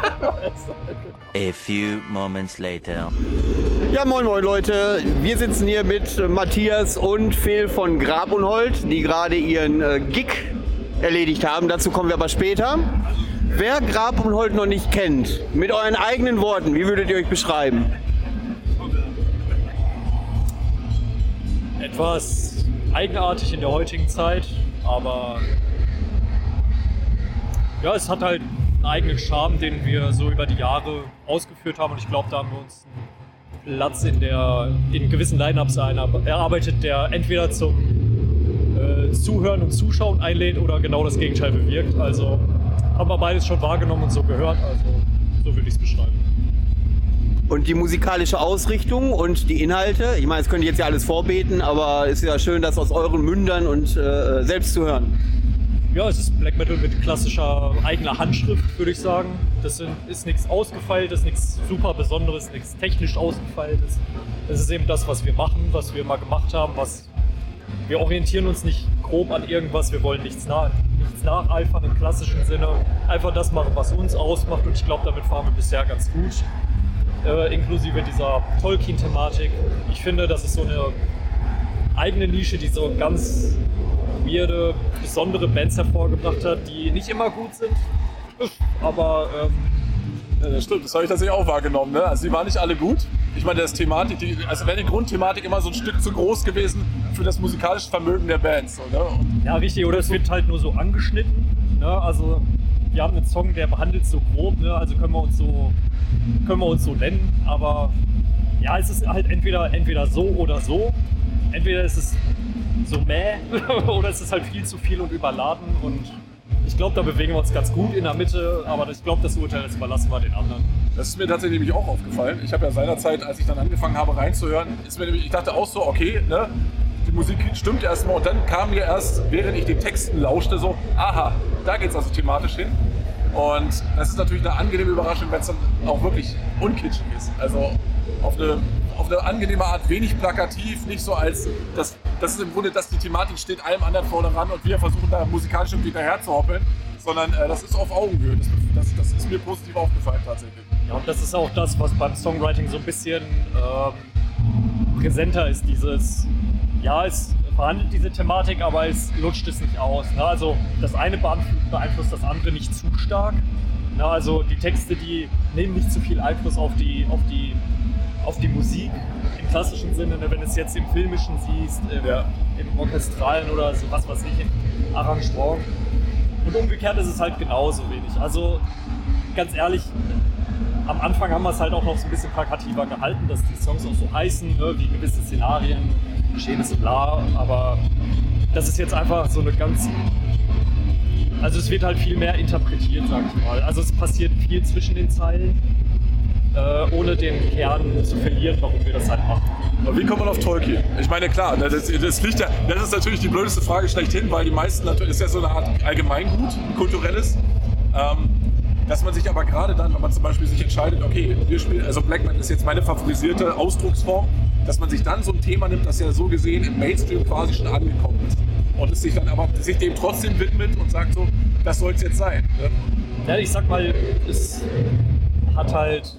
A few moments later. Ja, moin moin Leute. Wir sitzen hier mit Matthias und Phil von Grab und Holt, die gerade ihren Gig erledigt haben. Dazu kommen wir aber später. Wer Grab und Holt noch nicht kennt, mit euren eigenen Worten, wie würdet ihr euch beschreiben? Etwas eigenartig in der heutigen Zeit, aber ja, es hat halt einen eigenen Charme, den wir so über die Jahre ausgeführt haben, und ich glaube, da haben wir uns einen Platz in gewissen Line-Ups erarbeitet, der entweder zum Zuhören und Zuschauen einlädt oder genau das Gegenteil bewirkt. Also haben wir beides schon wahrgenommen und so gehört, also so würde ich es beschreiben. Und die musikalische Ausrichtung und die Inhalte, ich meine, das könnt ihr jetzt ja alles vorbeten, aber es ist ja schön, das aus euren Mündern und selbst zu hören. Ja, es ist Black Metal mit klassischer eigener Handschrift, würde ich sagen. Das ist nichts Ausgefeiltes, nichts super Besonderes, nichts technisch Ausgefeiltes. Es ist eben das, was wir machen, was wir mal gemacht haben. Wir orientieren uns nicht grob an irgendwas, wir wollen nichts nacheifern im klassischen Sinne. Einfach das machen, was uns ausmacht, und ich glaube, damit fahren wir bisher ganz gut. Inklusive dieser Tolkien-Thematik. Ich finde, das ist so eine eigene Nische, die so ganz weirde, besondere Bands hervorgebracht hat, die nicht immer gut sind, aber ja, das stimmt, das habe ich tatsächlich auch wahrgenommen. Ne? Also die waren nicht alle gut. Ich meine, das Thematik, also wäre die Grundthematik immer so ein Stück zu groß gewesen für das musikalische Vermögen der Bands. So, ne? ja, richtig, oder es wird halt nur so angeschnitten. Ne? Also wir haben einen Song, der behandelt so grob, ne? Also können wir uns so nennen, aber ja, es ist halt entweder so oder so. Entweder ist es so oder es ist halt viel zu viel und überladen, und ich glaube, da bewegen wir uns ganz gut in der Mitte, aber ich glaube, das Urteil, das überlassen wir den anderen. Das ist mir tatsächlich nämlich auch aufgefallen. Ich habe ja seinerzeit, als ich dann angefangen habe reinzuhören, ich dachte auch so, okay, ne, die Musik stimmt erstmal und dann kam mir erst, während ich den Texten lauschte, so, aha, da geht's also thematisch hin. Und das ist natürlich eine angenehme Überraschung, wenn es dann auch wirklich unkitschig ist. Also auf eine angenehme Art, wenig plakativ, nicht so als, das ist im Grunde, dass die Thematik steht allem anderen vorne ran und wir versuchen da musikalisch irgendwie hinterher zu hoppeln, sondern das ist auf Augenhöhe. Das ist mir positiv aufgefallen tatsächlich. Ja, und das ist auch das, was beim Songwriting so ein bisschen präsenter ist, dieses, ja, es verhandelt diese Thematik, aber es lutscht es nicht aus. Ne? Also das eine beeinflusst das andere nicht zu stark. Ne? Also die Texte, die nehmen nicht zu viel Einfluss auf die Musik im klassischen Sinne, ne? Wenn du es jetzt im Filmischen siehst, im Orchestralen oder so, was weiß ich, im Arrangement. Und umgekehrt ist es halt genauso wenig. Also ganz ehrlich, am Anfang haben wir es halt auch noch so ein bisschen plakativer gehalten, dass die Songs auch so heißen, ne? Wie gewisse Szenarien, Geschehnisse, bla, aber das ist jetzt einfach so eine ganz... Also es wird halt viel mehr interpretiert, sag ich mal. Also es passiert viel zwischen den Zeilen, ohne den Kern zu verlieren, warum wir das halt machen. Aber wie kommt man auf Tolkien? Ich meine, klar, das ist natürlich die blödeste Frage schlechthin, weil die meisten natürlich, ist ja so eine Art Allgemeingut, kulturelles, dass man sich aber gerade dann, wenn man zum Beispiel sich entscheidet, okay, also Black Metal ist jetzt meine favorisierte Ausdrucksform, dass man sich dann so ein Thema nimmt, das ja so gesehen im Mainstream quasi schon angekommen ist. Und es sich dann aber dem trotzdem widmet und sagt so, das soll es jetzt sein. Ne? Ja, ich sag mal, es hat halt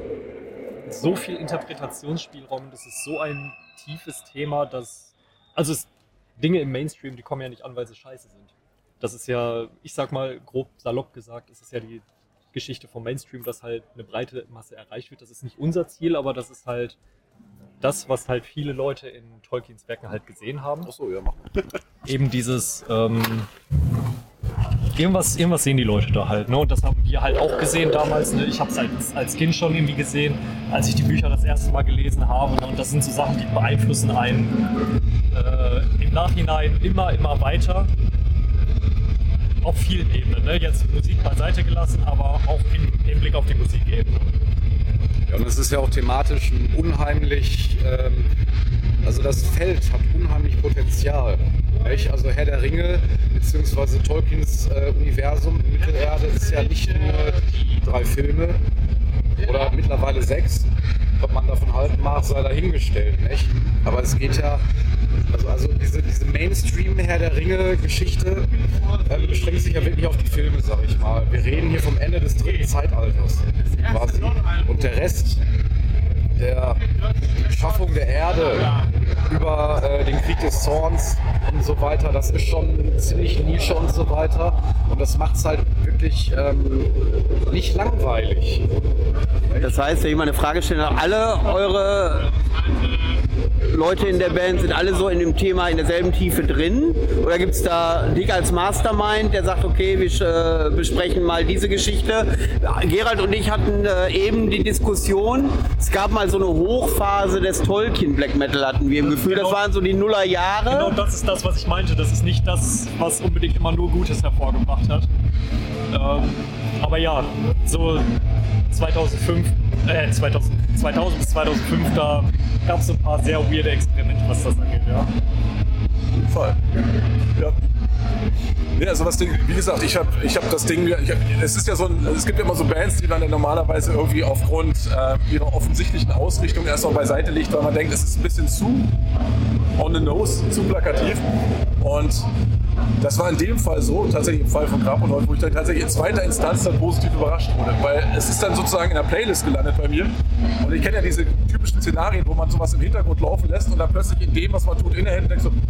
so viel Interpretationsspielraum, das ist so ein tiefes Thema, dass, also Dinge im Mainstream, die kommen ja nicht an, weil sie scheiße sind. Das ist ja, ich sag mal grob salopp gesagt, es ist ja die Geschichte vom Mainstream, dass halt eine breite Masse erreicht wird. Das ist nicht unser Ziel, aber das ist halt das, was halt viele Leute in Tolkiens Werken halt gesehen haben. Ach so, ja, mach. Eben dieses, irgendwas sehen die Leute da halt, ne? Und das haben wir halt auch gesehen damals, ne? Ich habe es als Kind schon irgendwie gesehen, als ich die Bücher das erste Mal gelesen habe, ne? Und das sind so Sachen, die beeinflussen einen im Nachhinein immer weiter. Auf vielen Ebenen, ne? Jetzt Musik beiseite gelassen, aber auch im Hinblick auf die Musikebene. Ja, und es ist ja auch thematisch unheimlich, also das Feld hat unheimlich Potenzial. Nicht? Also Herr der Ringe bzw. Tolkiens Universum Mittelerde ist ja nicht nur die 3 Filme oder mittlerweile 6, was man davon halten mag, sei dahingestellt. Nicht? Aber es geht ja, also diese Mainstream-Herr der Ringe-Geschichte beschränkt sich ja wirklich auf die Filme, sag ich mal. Wir reden hier vom Ende des 3. Zeitalters quasi. Und der Rest der Schaffung der Erde über den Krieg des Zorns und so weiter, das ist schon ziemlich Nische und so weiter. Und das macht es halt wirklich nicht langweilig. Das heißt, wenn ich mal eine Frage stelle, alle eure Leute in der Band sind alle so in dem Thema in derselben Tiefe drin? Oder gibt es da Dick als Mastermind, der sagt, okay, wir besprechen mal diese Geschichte? Gerald und ich hatten eben die Diskussion, es gab mal so eine Hochphase des Tolkien Black Metal, hatten wir im Gefühl, das waren so die Nullerjahre. Genau, das ist das, was ich meinte. Das ist nicht das, was unbedingt immer nur Gutes hervorgebracht hat. Aber ja, so 2000 bis 2005, da gab es so ein paar sehr weirde Experimente, was das angeht, ja. Voll. Ja. Ja, also wie gesagt, ich hab das Ding, es ist ja so es gibt ja immer so Bands, die man dann normalerweise irgendwie aufgrund ihrer offensichtlichen Ausrichtung erstmal beiseite legt, weil man denkt, es ist ein bisschen zu on the nose, zu plakativ. Und das war in dem Fall so, tatsächlich im Fall von Grabonhold, wo ich dann tatsächlich in zweiter Instanz dann positiv überrascht wurde, weil es ist dann sozusagen in der Playlist gelandet bei mir. Und ich kenne ja diese typischen Szenarien, wo man sowas im Hintergrund laufen lässt und dann plötzlich in dem, was man tut, innehält und denkt so,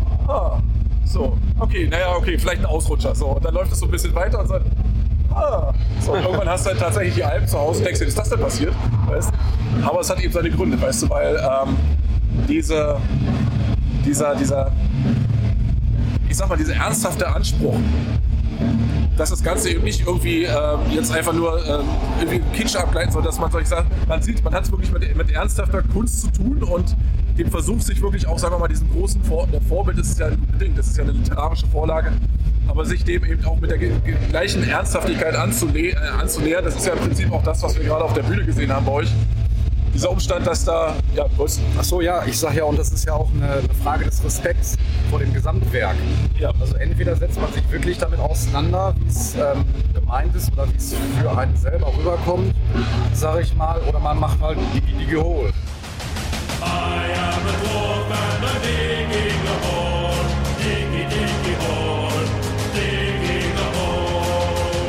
so, okay, vielleicht ein Ausrutscher. So, und dann läuft es so ein bisschen weiter und sagt, so, und irgendwann hast du dann tatsächlich die Alben zu Hause und denkst dir, ist das denn passiert? Weißt? Aber es hat eben seine Gründe, weißt du, weil dieser, ich sag mal, dieser ernsthafte Anspruch, dass das Ganze eben nicht irgendwie jetzt einfach nur irgendwie Kitsch abgleiten soll, dass man solche Sachen, man hat es wirklich mit ernsthafter Kunst zu tun und dem Versuch, sich wirklich auch, sagen wir mal, diesen großen der Vorbild ist ja bedingt, das ist ja eine literarische Vorlage, aber sich dem eben auch mit der gleichen Ernsthaftigkeit anzunähern, das ist ja im Prinzip auch das, was wir gerade auf der Bühne gesehen haben bei euch. Dieser Umstand, dass da, ja, ach so, ja, ich sag ja, und das ist ja auch eine Frage des Respekts vor dem Gesamtwerk. Ja. Also entweder setzt man sich wirklich damit auseinander, wie es gemeint ist oder wie es für einen selber rüberkommt, sag ich mal, oder man macht halt die Gehol. I am a dwarf and a digging a hole, diggy diggy hole, digging a hole.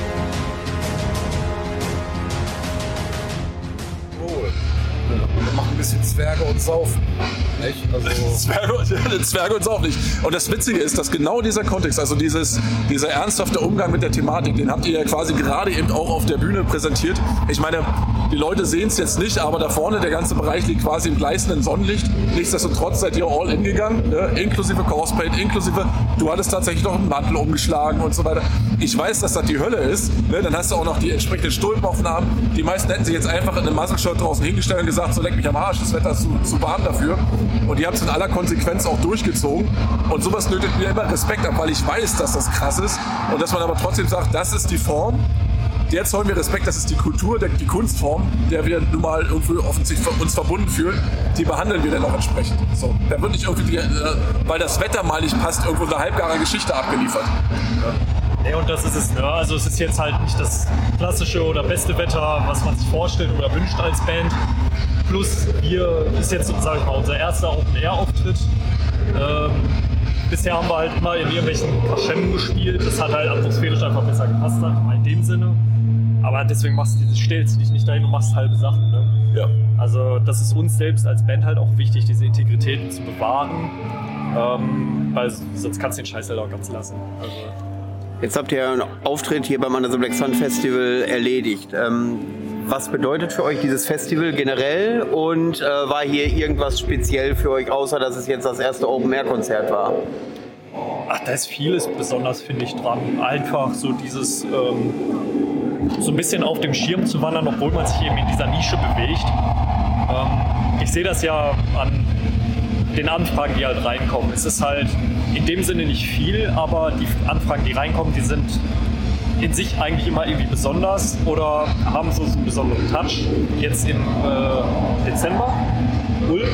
Wir machen ein bisschen Zwerge und Saufen. Nicht? Also Zwerge und Saufen nicht. Und das Witzige ist, dass genau dieser Kontext, also dieser ernsthafte Umgang mit der Thematik, den habt ihr ja quasi gerade eben auch auf der Bühne präsentiert. Ich meine, die Leute sehen es jetzt nicht, aber da vorne, der ganze Bereich liegt quasi im gleißenden Sonnenlicht. Nichtsdestotrotz seid ihr all in gegangen, ne? Inklusive Corsepaint, inklusive, du hattest tatsächlich noch einen Mantel umgeschlagen und so weiter. Ich weiß, dass das die Hölle ist, ne? Dann hast du auch noch die entsprechenden Stulpen auf den Armen. Die meisten hätten sich jetzt einfach in einem Muzzle-Shirt draußen hingestellt und gesagt, so leck mich am Arsch, das Wetter ist zu warm dafür. Und ihr habt es in aller Konsequenz auch durchgezogen. Und sowas nötigt mir immer Respekt ab, weil ich weiß, dass das krass ist. Und dass man aber trotzdem sagt, das ist die Form. Jetzt zollen wir Respekt, das ist die Kultur, die Kunstform, der wir nun mal irgendwie offensichtlich uns verbunden fühlen. Die behandeln wir dann auch entsprechend. So, da wird nicht irgendwie, weil das Wetter mal nicht passt, irgendwo eine halbgare Geschichte abgeliefert. Ja. Ja, und das ist es. Ne? Also es ist jetzt halt nicht das klassische oder beste Wetter, was man sich vorstellt oder wünscht als Band. Plus hier ist jetzt, sag ich mal, unser erster Open-Air-Auftritt. Bisher haben wir halt immer in irgendwelchen Kaschemmen gespielt. Das hat halt atmosphärisch einfach besser gepasst, in dem Sinne. Aber deswegen stellst du dich nicht dahin und machst halbe Sachen. Ne? Ja. Also das ist uns selbst als Band halt auch wichtig, diese Integrität zu bewahren. Weil sonst kannst du den Scheiß halt auch ganz lassen. Also jetzt habt ihr einen Auftritt hier beim Under the Black Sun Festival erledigt. Was bedeutet für euch dieses Festival generell und war hier irgendwas speziell für euch, außer dass es jetzt das erste Open-Air-Konzert war? Ach, da ist vieles besonders, finde ich, dran. Einfach so dieses so ein bisschen auf dem Schirm zu wandern, obwohl man sich eben in dieser Nische bewegt. Ich sehe das ja an den Anfragen, die halt reinkommen. Es ist halt in dem Sinne nicht viel, aber die Anfragen, die reinkommen, die sind in sich eigentlich immer irgendwie besonders oder haben so einen besonderen Touch. Jetzt im Dezember, Ulm.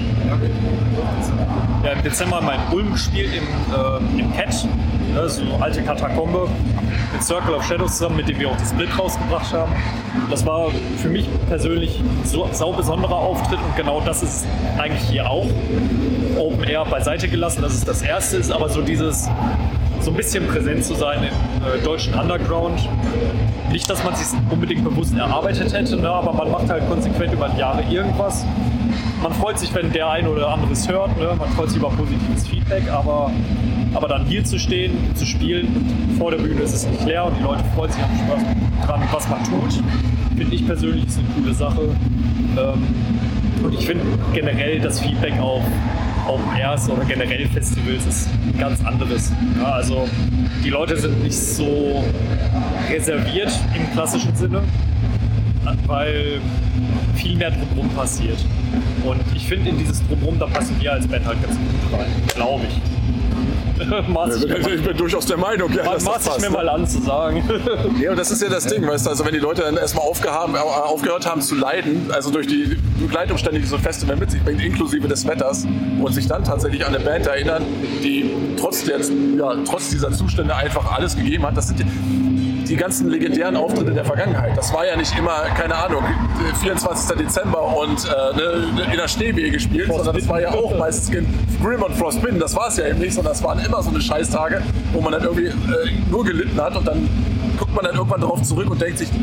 Ja, im Dezember haben wir in Ulm gespielt, im Cat, ne, so eine alte Katakombe, mit Circle of Shadows zusammen, mit dem wir auch die Split rausgebracht haben. Das war für mich persönlich so sau besonderer Auftritt und genau das ist eigentlich hier auch. Open Air beiseite gelassen, dass es das erste ist, aber so dieses so ein bisschen präsent zu sein im deutschen Underground. Nicht, dass man es sich unbedingt bewusst erarbeitet hätte, ne, aber man macht halt konsequent über die Jahre irgendwas. Man freut sich, wenn der eine oder andere es hört, ne? Man freut sich über positives Feedback, aber dann hier zu stehen, zu spielen und vor der Bühne ist es nicht leer und die Leute freuen sich, haben Spaß dran, was man tut. Finde ich persönlich ist eine coole Sache. Und ich finde generell das Feedback auf Open Airs oder generell Festivals ist ein ganz anderes. Ja, also die Leute sind nicht so reserviert im klassischen Sinne, weil viel mehr drumherum passiert. Und ich finde, in dieses Drumherum, da passen wir als Band halt ganz gut rein, glaube ich. Ich bin durchaus der Meinung, ja, man maßt sich mir mal an zu sagen. Ja, und das ist ja das Ding, weißt du, also wenn die Leute dann erstmal aufgehört haben zu leiden, also durch die Begleitumstände, die so ein Festival mit sich bringt, inklusive des Wetters, und sich dann tatsächlich an eine Band erinnern, die trotz dieser Zustände einfach alles gegeben hat, das sind die ganzen legendären Auftritte der Vergangenheit. Das war ja nicht immer, keine Ahnung, 24. Dezember und in der Schneewehe gespielt, sondern das war ja auch meistens Grim und Frostbitten. Das war es ja eben nicht, sondern das waren immer so eine Scheißtage, wo man dann irgendwie nur gelitten hat und dann guckt man dann irgendwann darauf zurück und denkt sich,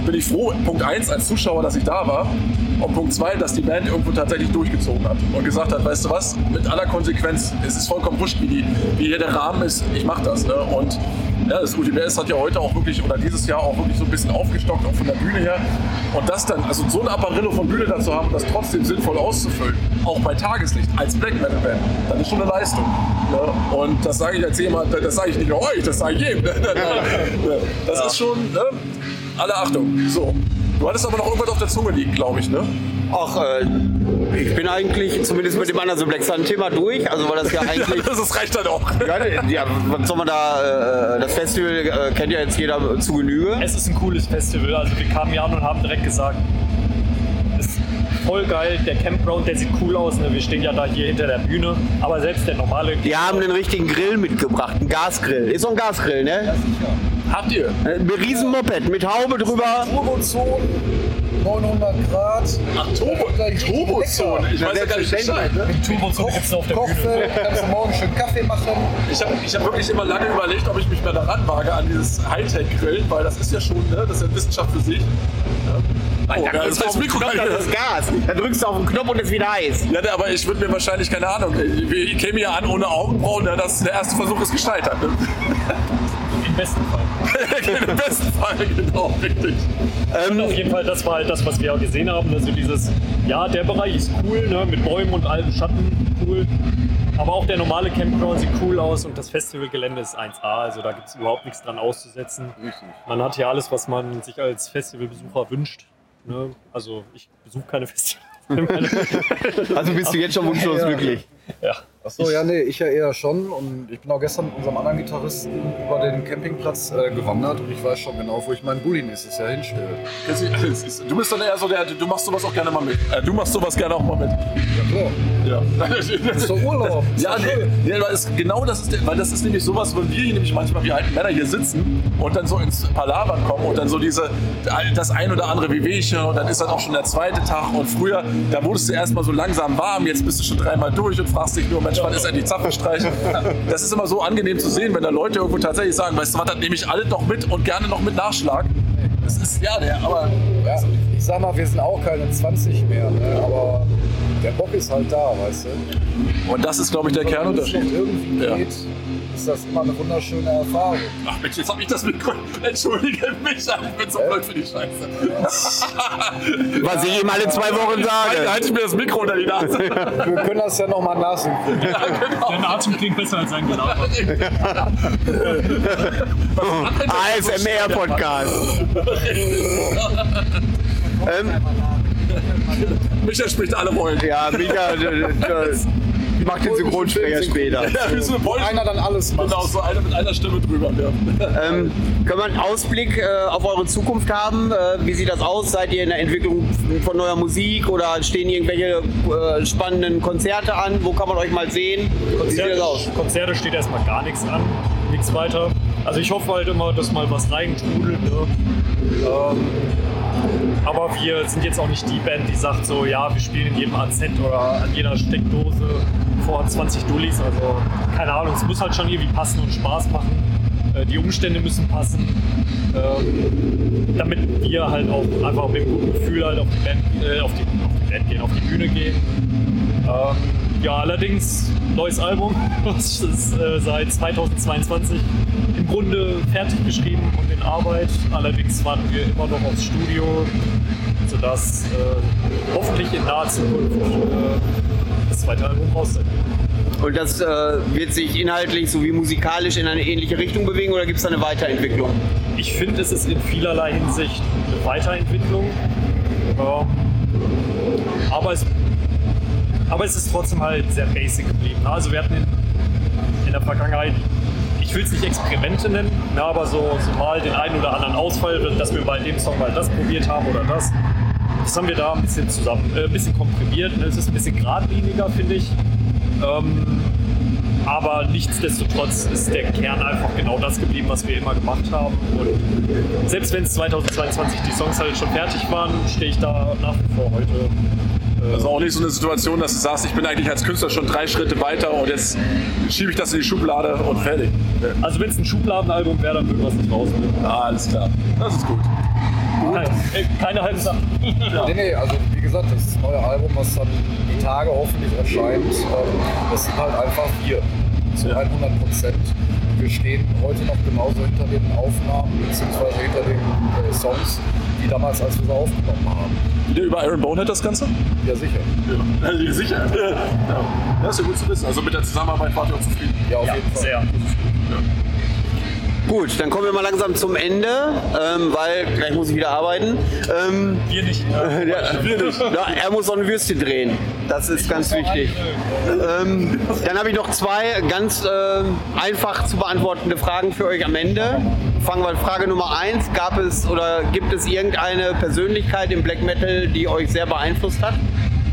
bin ich froh, Punkt 1 als Zuschauer, dass ich da war. Und Punkt 2, dass die Band irgendwo tatsächlich durchgezogen hat und gesagt hat, weißt du was, mit aller Konsequenz, es ist vollkommen wurscht, wie hier der Rahmen ist, ich mach das. Ne? Und ja, das UTBS hat ja heute auch wirklich, oder dieses Jahr auch wirklich so ein bisschen aufgestockt, auch von der Bühne her. Und das dann, also so ein Apparillo von Bühne dazu haben, das trotzdem sinnvoll auszufüllen, auch bei Tageslicht, als Black Metal Band, das ist schon eine Leistung. Ne? Und das sage ich als jemand, das sage ich nicht nur euch, das sage ich jedem. Das ist schon, ne? Alle Achtung. So. Du hattest aber noch irgendwas auf der Zunge liegen, glaube ich, ne? Ach, ich bin eigentlich zumindest mit dem Another Black Sun Thema durch, also weil das ja eigentlich... Das reicht dann auch. Ja, was soll man da, das Festival kennt ja jetzt jeder zu Genüge. Es ist ein cooles Festival, also wir kamen hier an und haben direkt gesagt, ist voll geil, der Campground, der sieht cool aus, ne? Wir stehen ja da hier hinter der Bühne, aber selbst der normale... Die haben einen richtigen Grill mitgebracht, einen Gasgrill. Ist so ein Gasgrill, ne? Ja, sicher. Habt ihr? Ein riesen Moped mit Haube drüber. Turbozone, 900 Grad. Ach, Turbozone. Ich weiß ja gar nicht Bescheid, ne? Mit Turbozone gibt's auf der Bühne. Kochfeld, kannst du morgen schön Kaffee machen. Ich hab wirklich immer lange überlegt, ob ich mich mal daran wage an dieses Hightech-Grillen, weil das ist ja schon, ne? Das ist ja Wissenschaft für sich. Ja. Oh, Da ist das Mikro, das ist Gas. Da drückst du auf den Knopf und es ist wieder heiß. Ja, aber ich würde mir wahrscheinlich, keine Ahnung, ich käme ja an ohne Augenbrauen, ne? Der erste Versuch ist gescheitert. Ne? Im besten Fall. Im besten Fall, genau, richtig. Und auf jeden Fall, das war halt das, was wir auch gesehen haben. Also dieses, ja, der Bereich ist cool, ne? Mit Bäumen und alten Schatten, cool. Aber auch der normale Campground sieht cool aus und das Festivalgelände ist 1A. Also da gibt es überhaupt nichts dran auszusetzen. Man hat hier alles, was man sich als Festivalbesucher wünscht. Ne? Also ich besuche keine Festivals. Also bist du jetzt schon wunschlos glücklich? Ja. Achso, ja, nee, ich ja eher schon. Und ich bin auch gestern mit unserem anderen Gitarristen über den Campingplatz gewandert und ich weiß schon genau, wo ich meinen Bulli nächstes Jahr hinstelle. Du bist dann eher so der, du machst sowas auch gerne mal mit. Du machst sowas gerne auch mal mit. Ja, klar. Ja. Das ist doch Urlaub. Ja, nee, weil genau das ist, weil das ist nämlich sowas, wo wir hier nämlich manchmal wie alten Männer hier sitzen und dann so ins Palavern kommen und dann so das ein oder andere Wehwehchen und dann ist dann auch schon der zweite Tag und früher, da wurdest du erstmal so langsam warm, jetzt bist du schon 3-mal durch und fragst dich nur, Mensch, wann ist endlich Zapfenstreich? Das ist immer so angenehm zu sehen, wenn da Leute irgendwo tatsächlich sagen, weißt du was, das nehme ich alles noch mit und gerne noch mit Nachschlag. Das ist, ja, aber... Ja, ich sag mal, wir sind auch keine 20 mehr, ne? Aber der Bock ist halt da, weißt du. Und das ist, glaube ich, der Kernunterschied. Wenn es irgendwie geht, ist das immer eine wunderschöne Erfahrung. Ach Mensch, jetzt hab ich das Mikro. Entschuldige mich, ich bin so blöd für die Scheiße. Was ich ihm alle 2 Wochen sage. Halte ich mir das Mikro unter die Nase. Wir können das ja nochmal nachsynchronisieren. Ja, genau. Dein Atem klingt besser als sein Gelaber. ASMR-Podcast. Micha spricht alle Rollen. Ja, Micha macht den Synchronsprecher später. Ja, wie so eine Polnische. Einer dann alles macht. Genau, so einer mit einer Stimme drüber. Ja. Können wir einen Ausblick auf eure Zukunft haben? Wie sieht das aus? Seid ihr in der Entwicklung von neuer Musik oder stehen irgendwelche spannenden Konzerte an? Wo kann man euch mal sehen? Wie sieht das aus? Konzerte steht erstmal gar nichts an, nichts weiter. Also ich hoffe halt immer, dass mal was reintrudelt. Ne? Aber wir sind jetzt auch nicht die Band, die sagt so, ja, wir spielen in jedem AZ oder an jeder Steckdose vor 20 Dullis. Also keine Ahnung, es muss halt schon irgendwie passen und Spaß machen. Die Umstände müssen passen, damit wir halt auch einfach mit einem guten Gefühl halt auf die Bühne gehen. Ja, allerdings neues Album, das ist seit 2022 im Grunde fertig geschrieben und in Arbeit. Allerdings warten wir immer noch aufs Studio, sodass hoffentlich in naher Zukunft das zweite Album raus sein wird. Und das wird sich inhaltlich sowie musikalisch in eine ähnliche Richtung bewegen oder gibt es da eine Weiterentwicklung? Ich finde, es ist in vielerlei Hinsicht eine Weiterentwicklung. Aber es ist trotzdem halt sehr basic geblieben. Also wir hatten in der Vergangenheit, ich will es nicht Experimente nennen, aber so mal den einen oder anderen Ausfall, dass wir bei dem Song mal das probiert haben oder das. Das haben wir da ein bisschen komprimiert. Es ist ein bisschen geradliniger, finde ich. Aber nichtsdestotrotz ist der Kern einfach genau das geblieben, was wir immer gemacht haben. Und selbst wenn es 2022 die Songs halt schon fertig waren, stehe ich da nach wie vor heute. Also auch nicht so eine Situation, dass du sagst, ich bin eigentlich als Künstler schon 3 Schritte weiter und jetzt schiebe ich das in die Schublade und fertig. Also wenn es ein Schubladenalbum wäre, dann würden wir es nicht rausnehmen. Ah, alles klar. Das ist gut. Nein, keine halben Sachen. Nee, also wie gesagt, das neue Album, was dann die Tage hoffentlich erscheint, das sind halt einfach wir zu 100%. Wir stehen heute noch genauso hinter den Aufnahmen bzw. hinter den Songs, wie damals, als wir sie aufgenommen haben. Wieder über Iron Bonehead das Ganze? Ja, sicher. Ja, sicher. Ja. Das ist ja gut zu wissen. Also mit der Zusammenarbeit wart ihr auch zufrieden? Ja, auf jeden Fall. Sehr. Gut, dann kommen wir mal langsam zum Ende, weil gleich muss ich wieder arbeiten. Wir nicht. Ja, er muss noch ein Würstchen drehen. Das ist ganz wichtig. Dann habe ich noch zwei ganz einfach zu beantwortende Fragen für euch am Ende. Fangen wir mit Frage Nummer 1. Gab es oder gibt es irgendeine Persönlichkeit im Black Metal, die euch sehr beeinflusst hat?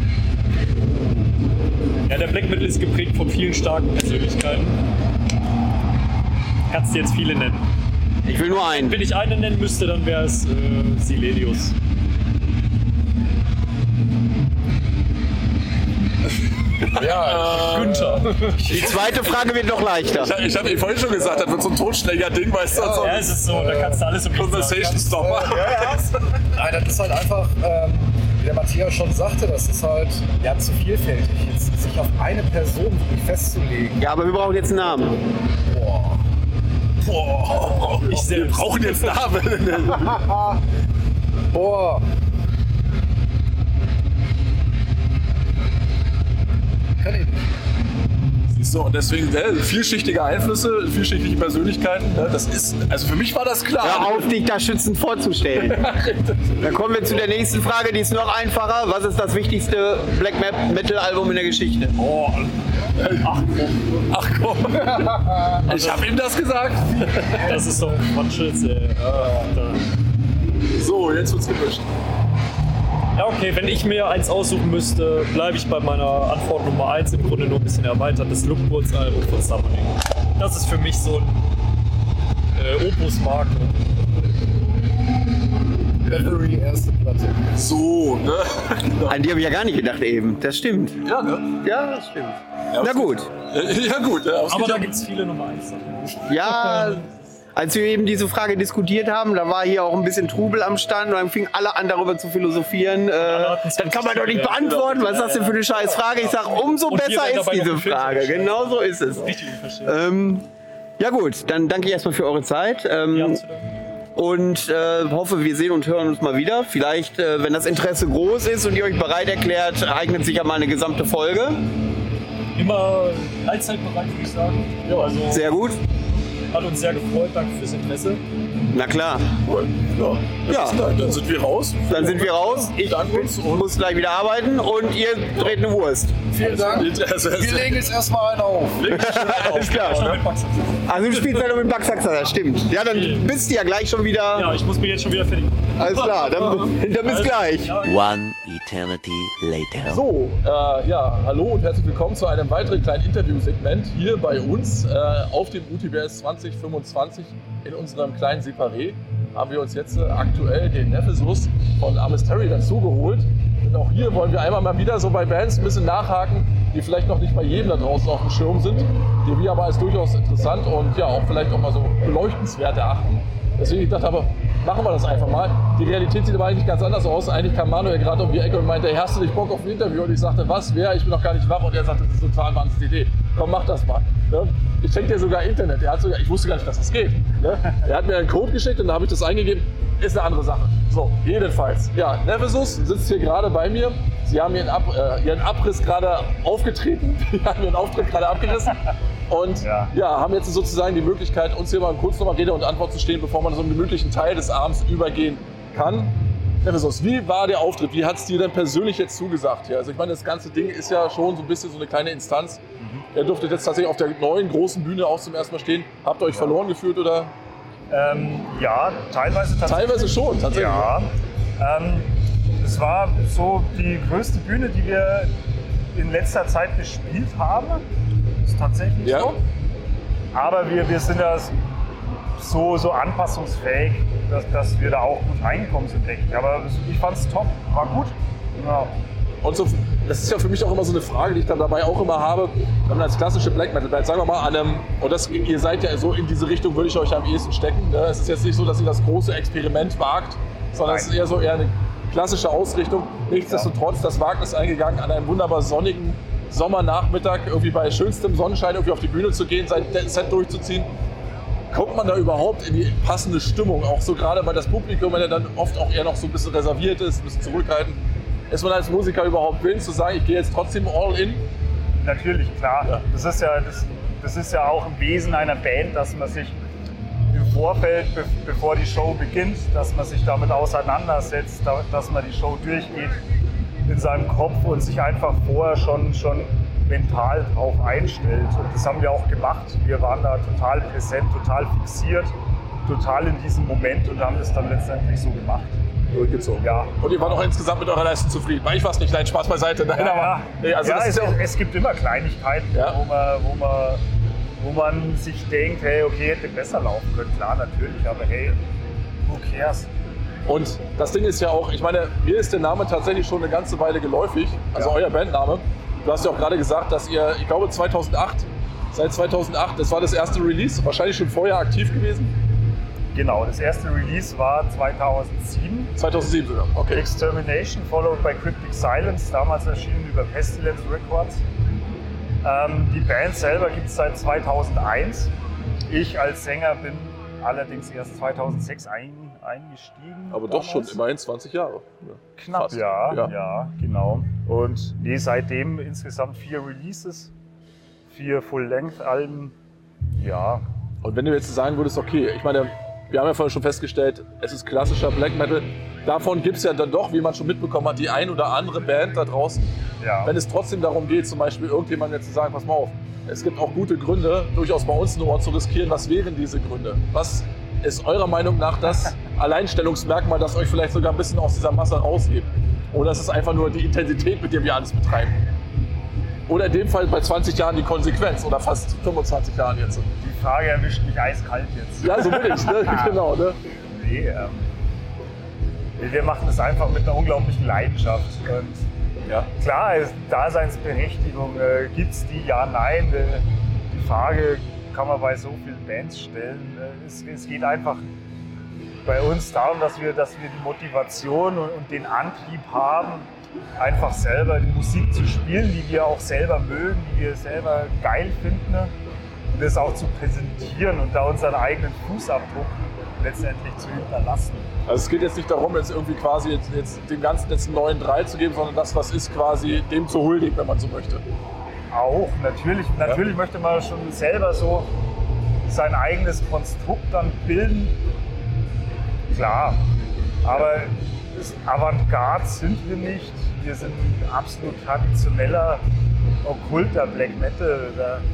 Ja, der Black Metal ist geprägt von vielen starken Persönlichkeiten. Kannst du jetzt viele nennen? Ich will nur einen. Wenn ich eine nennen müsste, dann wäre es Silelius. Ja, Günther. Die zweite Frage wird noch leichter. Ich habe ihm vorhin schon gesagt, das wird so ein Totschläger-Ding, weißt du? So Ja, es ist so, da kannst du alles im Conversation Stopper. Nein, das ist halt einfach, wie der Matthias schon sagte, das ist halt zu vielfältig. Jetzt sich auf eine Person wirklich festzulegen. Ja, aber wir brauchen jetzt einen Namen. Boah, wir brauchen jetzt Namen. Boah. Kann ich nicht. Siehst du, und deswegen vielschichtige Einflüsse, vielschichtige Persönlichkeiten. Das ist, also für mich war das klar. Hör auf, dich da schützend vorzustellen. Dann kommen wir zu der nächsten Frage, die ist noch einfacher. Was ist das wichtigste Black Metal Album in der Geschichte? Oh. Ach komm. Ich hab ihm das gesagt. Das ist doch Quatsch jetzt, ey. So, jetzt wird's gemischt. Ja, okay, wenn ich mir eins aussuchen müsste, bleibe ich bei meiner Antwort Nummer 1, im Grunde nur ein bisschen erweitert, das Lookboards-Album von Summoning. Das ist für mich so ein Opus-Marke. Battery, erste Platte. So, ne? An die habe ich ja gar nicht gedacht eben. Das stimmt. Ja, ne? Ja, das stimmt. Ja, Na gut. Ja, gut. Ja, Aber da gibt es viele Nummer 1 Sachen. Ja, als wir eben diese Frage diskutiert haben, da war hier auch ein bisschen Trubel am Stand und dann fingen alle an, darüber zu philosophieren. Das kann man doch nicht beantworten. Was ist das denn für eine scheiß Frage? Ich sage, umso besser ist diese Frage. Genau so ist es. Ja gut, dann danke ich erstmal für eure Zeit. Und hoffe, wir sehen und hören uns mal wieder. Vielleicht, wenn das Interesse groß ist und ihr euch bereit erklärt, eignet sich ja mal eine gesamte Folge. Immer allzeitbereit, würde ich sagen. Ja, also sehr gut. Hat uns sehr gefreut, danke fürs Interesse. Na klar. Cool. Ja. Dann sind wir raus. Dann sind wir raus. Ich muss gleich wieder arbeiten und ihr dreht eine Wurst. Vielen Dank. Wir legen jetzt erstmal einen auf. Alles klar. Also du spielst ja noch mit Backsaxer, das stimmt. Ja, dann bist du ja gleich schon wieder. Ja, ich muss mich jetzt schon wieder fertig machen. Alles klar, dann bis gleich. One eternity later. So, hallo und herzlich willkommen zu einem weiteren kleinen Interviewsegment hier bei uns auf dem UTBS 2025 in unserem kleinen Separé. Haben wir uns jetzt aktuell den Nephesus von Amisteri dazu geholt. Und auch hier wollen wir einmal mal wieder so bei Bands ein bisschen nachhaken, die vielleicht noch nicht bei jedem da draußen auf dem Schirm sind, die wir aber als durchaus interessant und ja auch vielleicht auch mal so beleuchtenswert erachten. Deswegen ich dachte aber, machen wir das einfach mal. Die Realität sieht aber eigentlich ganz anders aus. Eigentlich kam Manuel gerade um die Ecke und meinte, hey, hast du nicht Bock auf ein Interview? Und ich sagte, was, wer? Ich bin noch gar nicht wach. Und er sagte, das ist eine total wahnsinnige Idee. Komm, mach das mal. Ne? Ich schenke dir sogar Internet. Ich wusste gar nicht, dass das geht. Ne? Er hat mir einen Code geschickt und da habe ich das eingegeben. Ist eine andere Sache. So, jedenfalls. Ja, Nephesus sitzt hier gerade bei mir. Sie haben ihren Abriss gerade aufgetreten. Sie haben ihren Auftritt gerade abgerissen. Und haben jetzt sozusagen die Möglichkeit, uns hier mal kurz nochmal Rede und Antwort zu stehen, bevor man so einen gemütlichen Teil des Abends übergehen kann. Nephesus, wie war der Auftritt? Wie hat es dir denn persönlich jetzt zugesagt? Hier? Also ich meine, das ganze Ding ist ja schon so ein bisschen so eine kleine Instanz. Ihr durftet jetzt tatsächlich auf der neuen großen Bühne auch zum ersten Mal stehen. Habt ihr euch verloren gefühlt oder? Ja, teilweise tatsächlich. Teilweise schon, tatsächlich. Ja. Es war so die größte Bühne, die wir in letzter Zeit gespielt haben. Ist tatsächlich so. Aber wir sind ja so anpassungsfähig, dass wir da auch gut reingekommen sind, denke ich. Aber ich fand es top, war gut. Ja. Und so, das ist ja für mich auch immer so eine Frage, die ich dann dabei auch immer habe, wenn man als klassische Black Metal Band, sagen wir mal, ihr seid ja so in diese Richtung, würde ich euch am ehesten stecken. Ne? Es ist jetzt nicht so, dass ihr das große Experiment wagt, sondern es ist eher eine klassische Ausrichtung. Nichtsdestotrotz, das Wagnis eingegangen, an einem wunderbar sonnigen Sommernachmittag irgendwie bei schönstem Sonnenschein irgendwie auf die Bühne zu gehen, sein Set durchzuziehen. Kommt man da überhaupt in die passende Stimmung? Auch so gerade, weil das Publikum, wenn er dann oft auch eher noch so ein bisschen reserviert ist, ein bisschen zurückhaltend. Ist man als Musiker überhaupt willens zu sagen, ich gehe jetzt trotzdem all in? Natürlich, klar. Ja. Das ist ja auch im Wesen einer Band, dass man sich im Vorfeld, bevor die Show beginnt, dass man sich damit auseinandersetzt, dass man die Show durchgeht in seinem Kopf und sich einfach vorher schon mental drauf einstellt. Und das haben wir auch gemacht. Wir waren da total präsent, total fixiert, total in diesem Moment und haben das dann letztendlich so gemacht. Durchgezogen. Ja. Und ihr wart auch insgesamt mit eurer Leistung zufrieden. Weil ich war es nicht, nein, Spaß beiseite. Nein, ja. Nee, also es gibt immer Kleinigkeiten, wo man sich denkt, hey, okay, hätte besser laufen können. Klar, natürlich, aber hey, who cares? Und das Ding ist ja auch, ich meine, mir ist der Name tatsächlich schon eine ganze Weile geläufig, also euer Bandname. Du hast ja auch gerade gesagt, dass ihr, ich glaube seit 2008, das war das erste Release, wahrscheinlich schon vorher aktiv gewesen? Genau, das erste Release war 2007. 2007 sogar, okay. Extermination, followed by Cryptic Silence, damals erschienen über Pestilence Records. Die Band selber gibt es seit 2001. Ich als Sänger bin allerdings erst 2006 eingestiegen. Aber doch schon immerhin 20 Jahre. Ja. Knapp, fast. Ja, genau. Und seitdem insgesamt 4 Releases, 4 Full-Length-Alben. Ja. Und wenn du jetzt sagen würdest, okay, ich meine, wir haben ja vorhin schon festgestellt, es ist klassischer Black Metal. Davon gibt es ja dann doch, wie man schon mitbekommen hat, die ein oder andere Band da draußen. Ja. Wenn es trotzdem darum geht, zum Beispiel irgendjemandem jetzt zu sagen, pass mal auf, es gibt auch gute Gründe, durchaus bei uns ein Ohr zu riskieren. Was wären diese Gründe? Was ist eurer Meinung nach das Alleinstellungsmerkmal, das euch vielleicht sogar ein bisschen aus dieser Masse raushebt? Oder ist es einfach nur die Intensität, mit der wir alles betreiben? Oder in dem Fall bei 20 Jahren die Konsequenz oder fast 25 Jahren jetzt? Die Frage erwischt mich eiskalt jetzt. Ja, so bin ich, ne? Genau. Ne? Nee, wir machen das einfach mit einer unglaublichen Leidenschaft. Und ja, klar, Daseinsberechtigung, gibt es die? Ja, nein. Die Frage kann man bei so vielen Bands stellen. Es geht einfach bei uns darum, dass wir die Motivation und den Antrieb haben, einfach selber die Musik zu spielen, die wir auch selber mögen, die wir selber geil finden und das auch zu präsentieren und da unseren eigenen Fußabdruck letztendlich zu hinterlassen. Also es geht jetzt nicht darum, jetzt irgendwie quasi jetzt dem Ganzen jetzt einen neuen Dreh zu geben, sondern das, was ist, quasi dem zu huldigen, wenn man so möchte. Auch, natürlich möchte man schon selber so sein eigenes Konstrukt dann bilden. Klar, aber Avantgarde sind wir nicht. Wir sind ein absolut traditioneller, okkulter Black Metal.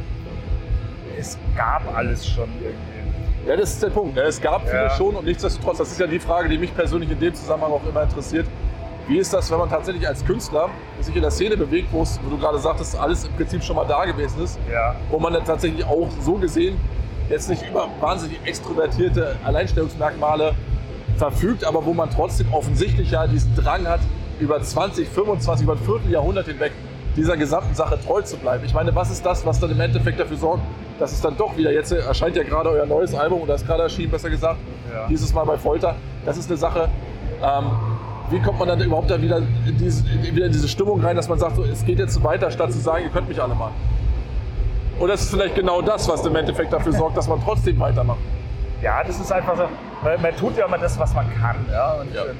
Es gab alles schon irgendwie. Ja, das ist der Punkt. Es gab viele schon und nichtsdestotrotz, das ist ja die Frage, die mich persönlich in dem Zusammenhang auch immer interessiert. Wie ist das, wenn man tatsächlich als Künstler sich in der Szene bewegt, wo du gerade sagtest, alles im Prinzip schon mal da gewesen ist, wo man dann tatsächlich auch so gesehen jetzt nicht über wahnsinnig extrovertierte Alleinstellungsmerkmale verfügt, aber wo man trotzdem offensichtlich ja diesen Drang hat, über 20, 25, über ein Vierteljahrhundert hinweg dieser gesamten Sache treu zu bleiben. Ich meine, was ist das, was dann im Endeffekt dafür sorgt, dass es dann doch wieder, jetzt erscheint ja gerade euer neues Album, oder ist gerade erschienen, besser gesagt, dieses Mal bei Folter. Das ist eine Sache, wie kommt man dann überhaupt da wieder in diese Stimmung rein, dass man sagt, so, es geht jetzt weiter, statt zu sagen, ihr könnt mich alle mal. Oder ist es vielleicht genau das, was im Endeffekt dafür sorgt, dass man trotzdem weitermacht? Ja, das ist einfach so, man tut ja immer das, was man kann. Ja?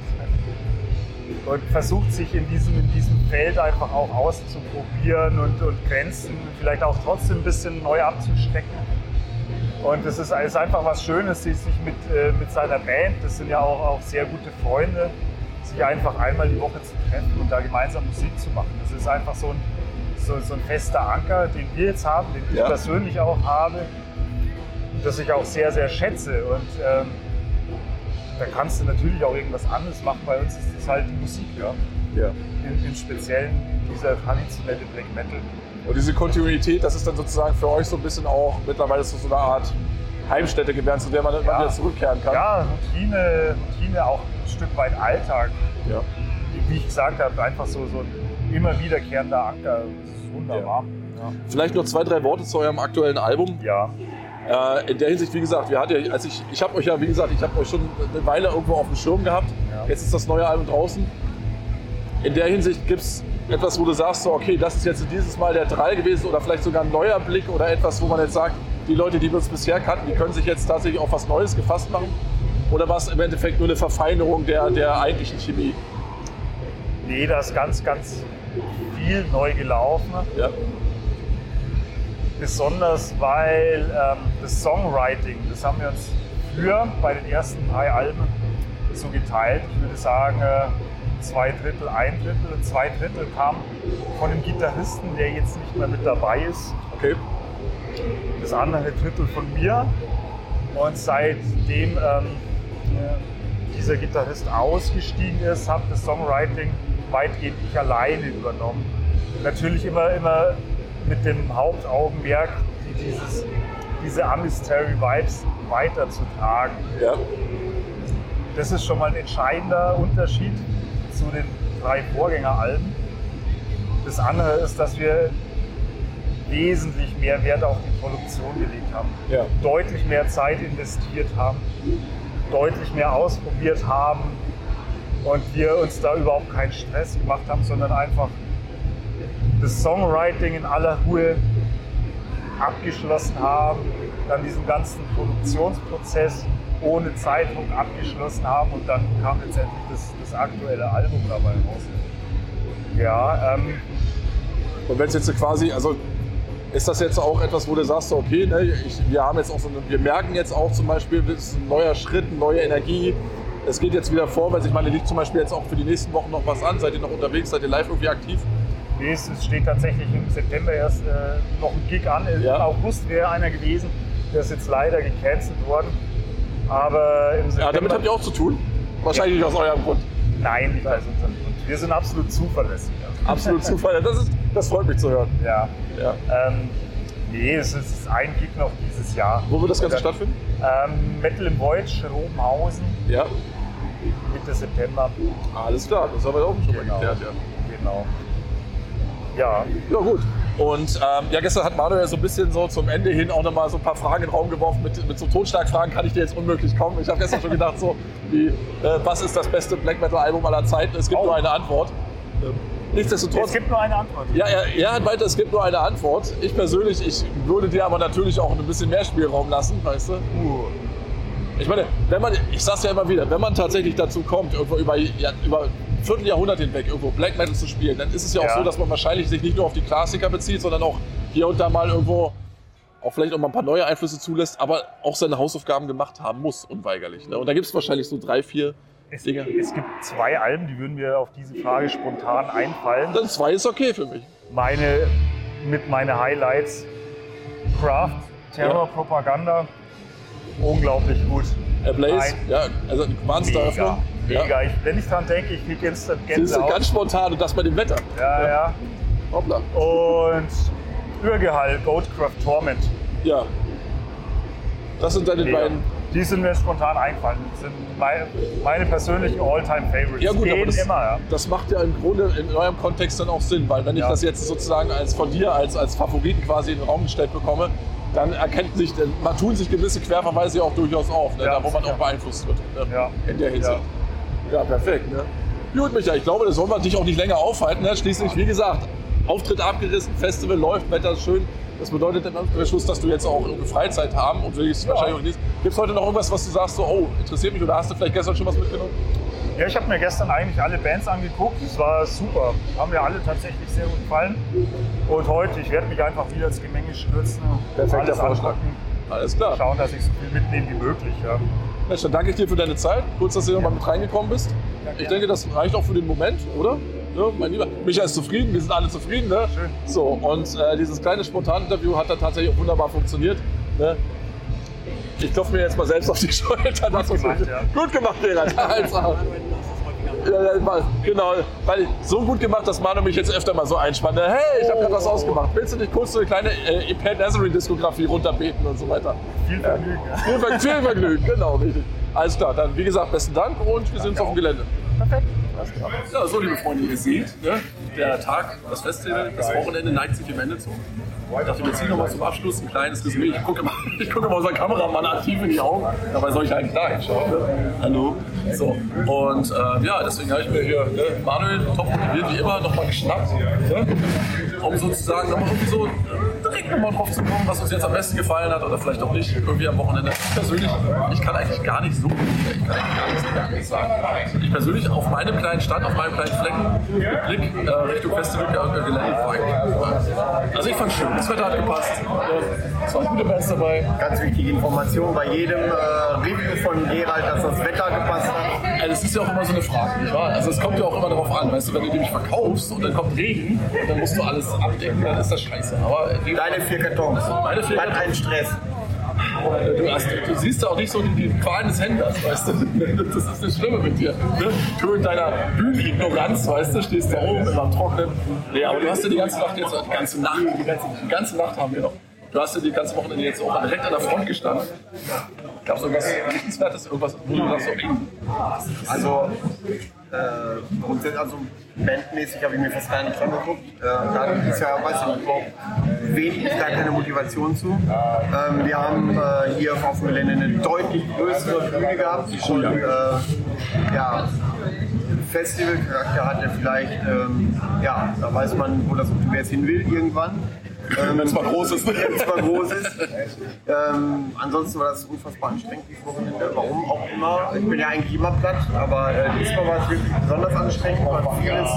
Und versucht sich in diesem Feld einfach auch auszuprobieren und Grenzen vielleicht auch trotzdem ein bisschen neu abzustecken. Und es ist einfach was Schönes, sich mit seiner Band, das sind ja auch sehr gute Freunde, sich einfach einmal die Woche zu treffen und da gemeinsam Musik zu machen. Das ist einfach so ein fester Anker, den wir jetzt haben, den ich persönlich auch habe, das ich auch sehr, sehr schätze. Und da kannst du natürlich auch irgendwas anderes machen. Bei uns ist das halt die Musik, im Speziellen dieser traditionelle Black Metal. Und diese Kontinuität, das ist dann sozusagen für euch so ein bisschen auch mittlerweile so eine Art Heimstätte geworden, zu der man wieder zurückkehren kann. Ja, Routine, auch ein Stück weit Alltag. Ja. Wie ich gesagt habe, einfach so ein immer wiederkehrender Anker. Das ist wunderbar. Ja. Vielleicht noch 2, 3 Worte zu eurem aktuellen Album. Ja. In der Hinsicht, wie gesagt, ich habe euch ja, wie gesagt, ich habe euch schon eine Weile irgendwo auf dem Schirm gehabt. Ja. Jetzt ist das neue Album draußen. In der Hinsicht gibt es etwas, wo du sagst, so, okay, das ist jetzt dieses Mal der Drall gewesen oder vielleicht sogar ein neuer Blick oder etwas, wo man jetzt sagt, die Leute, die wir uns bisher kannten, die können sich jetzt tatsächlich auf was Neues gefasst machen? Oder war es im Endeffekt nur eine Verfeinerung der eigentlichen Chemie? Nee, da ist ganz, ganz viel neu gelaufen. Ja. Besonders, weil das Songwriting, das haben wir uns früher bei den ersten 3 Alben so geteilt. Ich würde sagen, 2 Drittel, 1 Drittel und 2 Drittel kam von dem Gitarristen, der jetzt nicht mehr mit dabei ist. Okay. Das andere Drittel von mir. Und seitdem dieser Gitarrist ausgestiegen ist, habe das Songwriting weitgehend ich alleine übernommen. Natürlich immer mit dem Hauptaugenmerk, diese Amistary Vibes weiterzutragen. Ja. Das ist schon mal ein entscheidender Unterschied zu den 3 Vorgängeralben. Das andere ist, dass wir wesentlich mehr Wert auf die Produktion gelegt haben. Ja. Deutlich mehr Zeit investiert haben, deutlich mehr ausprobiert haben und wir uns da überhaupt keinen Stress gemacht haben, sondern einfach das Songwriting in aller Ruhe abgeschlossen haben, dann diesen ganzen Produktionsprozess ohne Zeitdruck abgeschlossen haben und dann kam letztendlich das aktuelle Album dabei raus. Ja, und wenn es jetzt quasi, also ist das jetzt auch etwas, wo du sagst, okay, ne, wir merken jetzt auch zum Beispiel, das ist ein neuer Schritt, eine neue Energie, es geht jetzt wieder vorwärts. Ich meine, liegt zum Beispiel jetzt auch für die nächsten Wochen noch was an? Seid ihr noch unterwegs? Seid ihr live irgendwie aktiv? Nee, es steht tatsächlich im September erst noch ein Gig an. Ja. Im August wäre einer gewesen, der ist jetzt leider gecancelt worden. Aber im September... Ja, damit habt ihr auch zu tun? Wahrscheinlich nicht aus eurem Grund. Nein, nicht aus unserem Grund. Wir sind absolut zuverlässig. Absolut zuverlässig. Das freut mich zu hören. Ja. Ja. Nee, es ist ein Gig noch dieses Jahr. Wo wird das Ganze stattfinden? Metal im Void, Robenhausen. Ja. Mitte September. Alles klar, das haben wir auch schon mal geklärt. Ja. Genau. Ja. Ja, gut. Und gestern hat Manuel ja so ein bisschen so zum Ende hin auch nochmal so ein paar Fragen in den Raum geworfen. Mit so Totschlagfragen kann ich dir jetzt unmöglich kommen. Ich habe gestern schon gedacht, so wie, was ist das beste Black Metal Album aller Zeiten? Es gibt nur eine Antwort. Nichtsdestotrotz. Es gibt nur eine Antwort. Ja, er hat weiter, es gibt nur eine Antwort. Ich persönlich, ich würde dir aber natürlich auch ein bisschen mehr Spielraum lassen, weißt du? Ich meine, ich sag's ja immer wieder, wenn man tatsächlich dazu kommt, irgendwo über ein Vierteljahrhundert hinweg irgendwo Black Metal zu spielen, dann ist es ja auch so, dass man wahrscheinlich sich nicht nur auf die Klassiker bezieht, sondern auch hier und da mal irgendwo auch vielleicht auch mal ein paar neue Einflüsse zulässt, aber auch seine Hausaufgaben gemacht haben muss, unweigerlich. Ne? Und da gibt es wahrscheinlich so 3, 4 Dinge. Es gibt 2 Alben, die würden mir auf diese Frage spontan einfallen. Dann 2 ist okay für mich. Meine Highlights: Craft, Terror, Propaganda. Unglaublich gut. Blaze, ja, also eine Monster-Öffnung. Mega. Wenn ich dran denke, ich kriege instant Gänsehaut. Das ist ganz spontan und das bei dem Wetter. Ja. Hoppla. Und Urgehall, Goatcraft Torment. Ja. Das sind deine beiden. Die sind mir spontan eingefallen. Das sind meine persönlichen All-Time-Favorites. Ja gut, aber das macht ja im Grunde in eurem Kontext dann auch Sinn, weil wenn ich das jetzt sozusagen von dir als Favoriten quasi in den Raum gestellt bekomme, dann tun sich gewisse Querverweise ja auch durchaus auf, ne? Da wo man auch beeinflusst wird. Ne? In der Hinsicht. Ja, perfekt. Ne? Gut, Michael, ich glaube, das sollen wir dich auch nicht länger aufhalten. Ne? Schließlich, wie gesagt, Auftritt abgerissen, Festival läuft, Wetter ist schön. Das bedeutet im Anschluss, dass du jetzt auch irgendwie Freizeit haben und willst wahrscheinlich auch nicht. Gibt es heute noch irgendwas, was du sagst, so, oh, interessiert mich, oder hast du vielleicht gestern schon was mitgenommen? Ja, ich habe mir gestern eigentlich alle Bands angeguckt. Es war super. Haben mir alle tatsächlich sehr gut gefallen. Und heute, ich werde mich einfach wieder ins Gemenge stürzen. Perfekter Vorschlag. Alles klar. Schauen, dass ich so viel mitnehme wie möglich. Ja. Mensch, dann danke ich dir für deine Zeit. Kurz, dass du noch mal mit reingekommen bist. Ich denke, das reicht auch für den Moment, oder? Ja, mein Lieber. Michael ist zufrieden, wir sind alle zufrieden. Ne? Schön. So, und dieses kleine Spontan-Interview hat dann tatsächlich auch wunderbar funktioniert. Ne? Ich klopfe mir jetzt mal selbst auf die Schulter. Gut gemacht, Gerald. Genau, weil so gut gemacht, dass Manu mich jetzt öfter mal so einspannt. Hey, ich habe gerade was ausgemacht. Willst du nicht kurz so eine kleine Pat Nazarene-Diskografie runterbeten und so weiter? Viel Vergnügen. Viel Vergnügen, genau, richtig. Alles klar, dann wie gesagt, besten Dank und wir sehen uns auf dem Gelände. Perfekt. Ja, so liebe Freunde, ihr seht, ne? der Tag, das Festival, das Wochenende neigt sich dem Ende zu. Ich dachte, wir ziehen nochmal zum Abschluss ein kleines Resümee. Ich gucke mal unseren Kameramann aktiv in die Augen. Dabei soll ich eigentlich da hinschauen. Ne? Hallo. So. Und ja, deswegen habe ich mir hier Manuel, top motiviert wie immer, nochmal geschnappt. Ne? Um sozusagen nochmal irgendwie so direkt nochmal drauf zu kommen, was uns jetzt am besten gefallen hat oder vielleicht auch nicht. Irgendwie am Wochenende. Ich persönlich, ich kann eigentlich gar nicht so viel sagen. Ich persönlich auf meinem kleinen Stand, auf meinem kleinen Flecken, Blick Richtung Festival-Gelände war eigentlich. Also ich fand es schön. Das Wetter hat gepasst. Es waren gute Bands dabei. Ganz wichtige Information bei jedem Review von Gerald, dass das Wetter gepasst hat. Also das ist ja auch immer so eine Frage, nicht wahr? Also es kommt ja auch immer darauf an, weißt du, wenn du nämlich verkaufst und dann kommt Regen und dann musst du alles abdecken, dann ist das scheiße. Aber deine 4 Kartons. Meine 4 Kartons. Hat einen Stress. Du siehst ja auch nicht so die Qualen des Händlers, weißt du? Das ist das Schlimme mit dir. Ne? Du in deiner Bühnenignoranz, weißt du, stehst da oben immer am Trocknen. Nee, aber du hast ja die ganze Nacht jetzt, die ganze Nacht haben wir noch. Du hast ja die ganze Wochenende jetzt auch direkt an der Front gestanden. Gab es irgendwas Richtenswertes, irgendwas, wo du sagst, so, also, grundsätzlich, also bandmäßig habe ich mir fast gar nicht angeguckt. Da ist ja, weiß ich nicht, überhaupt wenig, gar keine Motivation zu. Wir haben hier auf dem Gelände eine deutlich größere Bühne gehabt, die schon ja, Festivalcharakter hat, der vielleicht, ja, da weiß man, wo das UTBS hin will irgendwann. Wenn es mal groß ist. Ansonsten war das unfassbar anstrengend, dieses Wochenende. Warum auch immer. Ich bin ja eigentlich immer platt, aber diesmal war es wirklich besonders anstrengend, weil vieles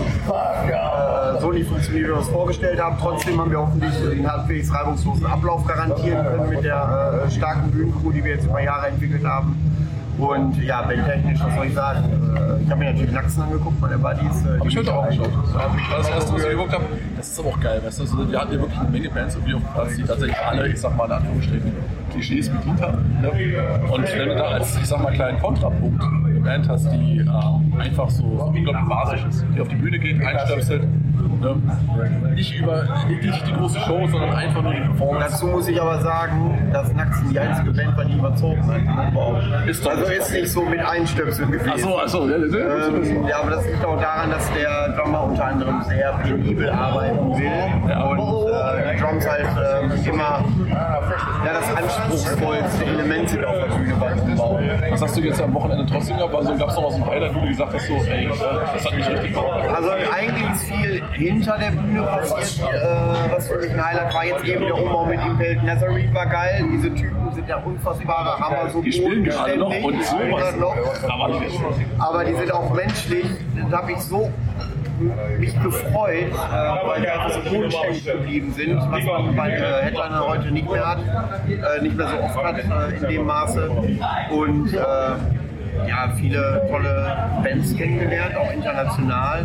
so nicht funktioniert, wie wir uns vorgestellt haben. Trotzdem haben wir hoffentlich den halbwegs reibungslosen Ablauf garantieren können mit der starken Bühnencrew, die wir jetzt über Jahre entwickelt haben. Und ja, bandtechnisch, was soll ich sagen? Ich habe mir natürlich Naxen angeguckt, meine Buddies. Habe ich heute auch geschaut. Das war das erste, was ich geguckt habe. Das ist aber auch geil, weißt du? Also, wir hatten ja wirklich eine Menge Bands irgendwie auf dem Platz, die tatsächlich alle, ich sag mal in Anführungsstrichen, Klischees bedient haben. Ne? Und wenn du da als, ich sag mal, kleinen Kontrapunkt eine Band hast, die einfach so unglaublich basisch ist, die auf die Bühne geht, einstöpselt, ne? Nicht die große Show, sondern einfach nur die Performance. Dazu muss ich aber sagen, dass Naxen die einzige Band war, die überzogen hat. Also ist nicht so mit Einstöpseln gewesen. Achso. Ja, aber das liegt auch daran, dass der Drummer unter anderem sehr penibel arbeiten will. Ja, und die Drums halt immer das anspruchsvollste Element sind auf der Bühne beim Umbau. Was hast du jetzt am Wochenende trotzdem gehabt? Also gab es noch was im Highlight, wo du gesagt hast, so, ey, das hat mich richtig geholfen. Also eigentlich ist viel hinter der Bühne passiert, was für mich ein Highlight war. Jetzt eben der Umbau mit Impaled Nazareth war geil. Diese Typen sind ja unfassbare Hammer, so die spielen gerade noch und so aber die sind auch menschlich. Da habe ich so mich gefreut, weil die einfach so bodenständig geblieben sind, was man bei Headliner heute nicht mehr hat, nicht mehr so oft hat in dem Maße. Und ja, viele tolle Bands kennengelernt, auch international.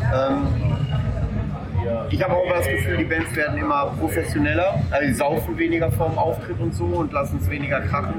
Ich habe auch das Gefühl, die Bands werden immer professioneller, also die saufen weniger vorm Auftritt und so und lassen es weniger krachen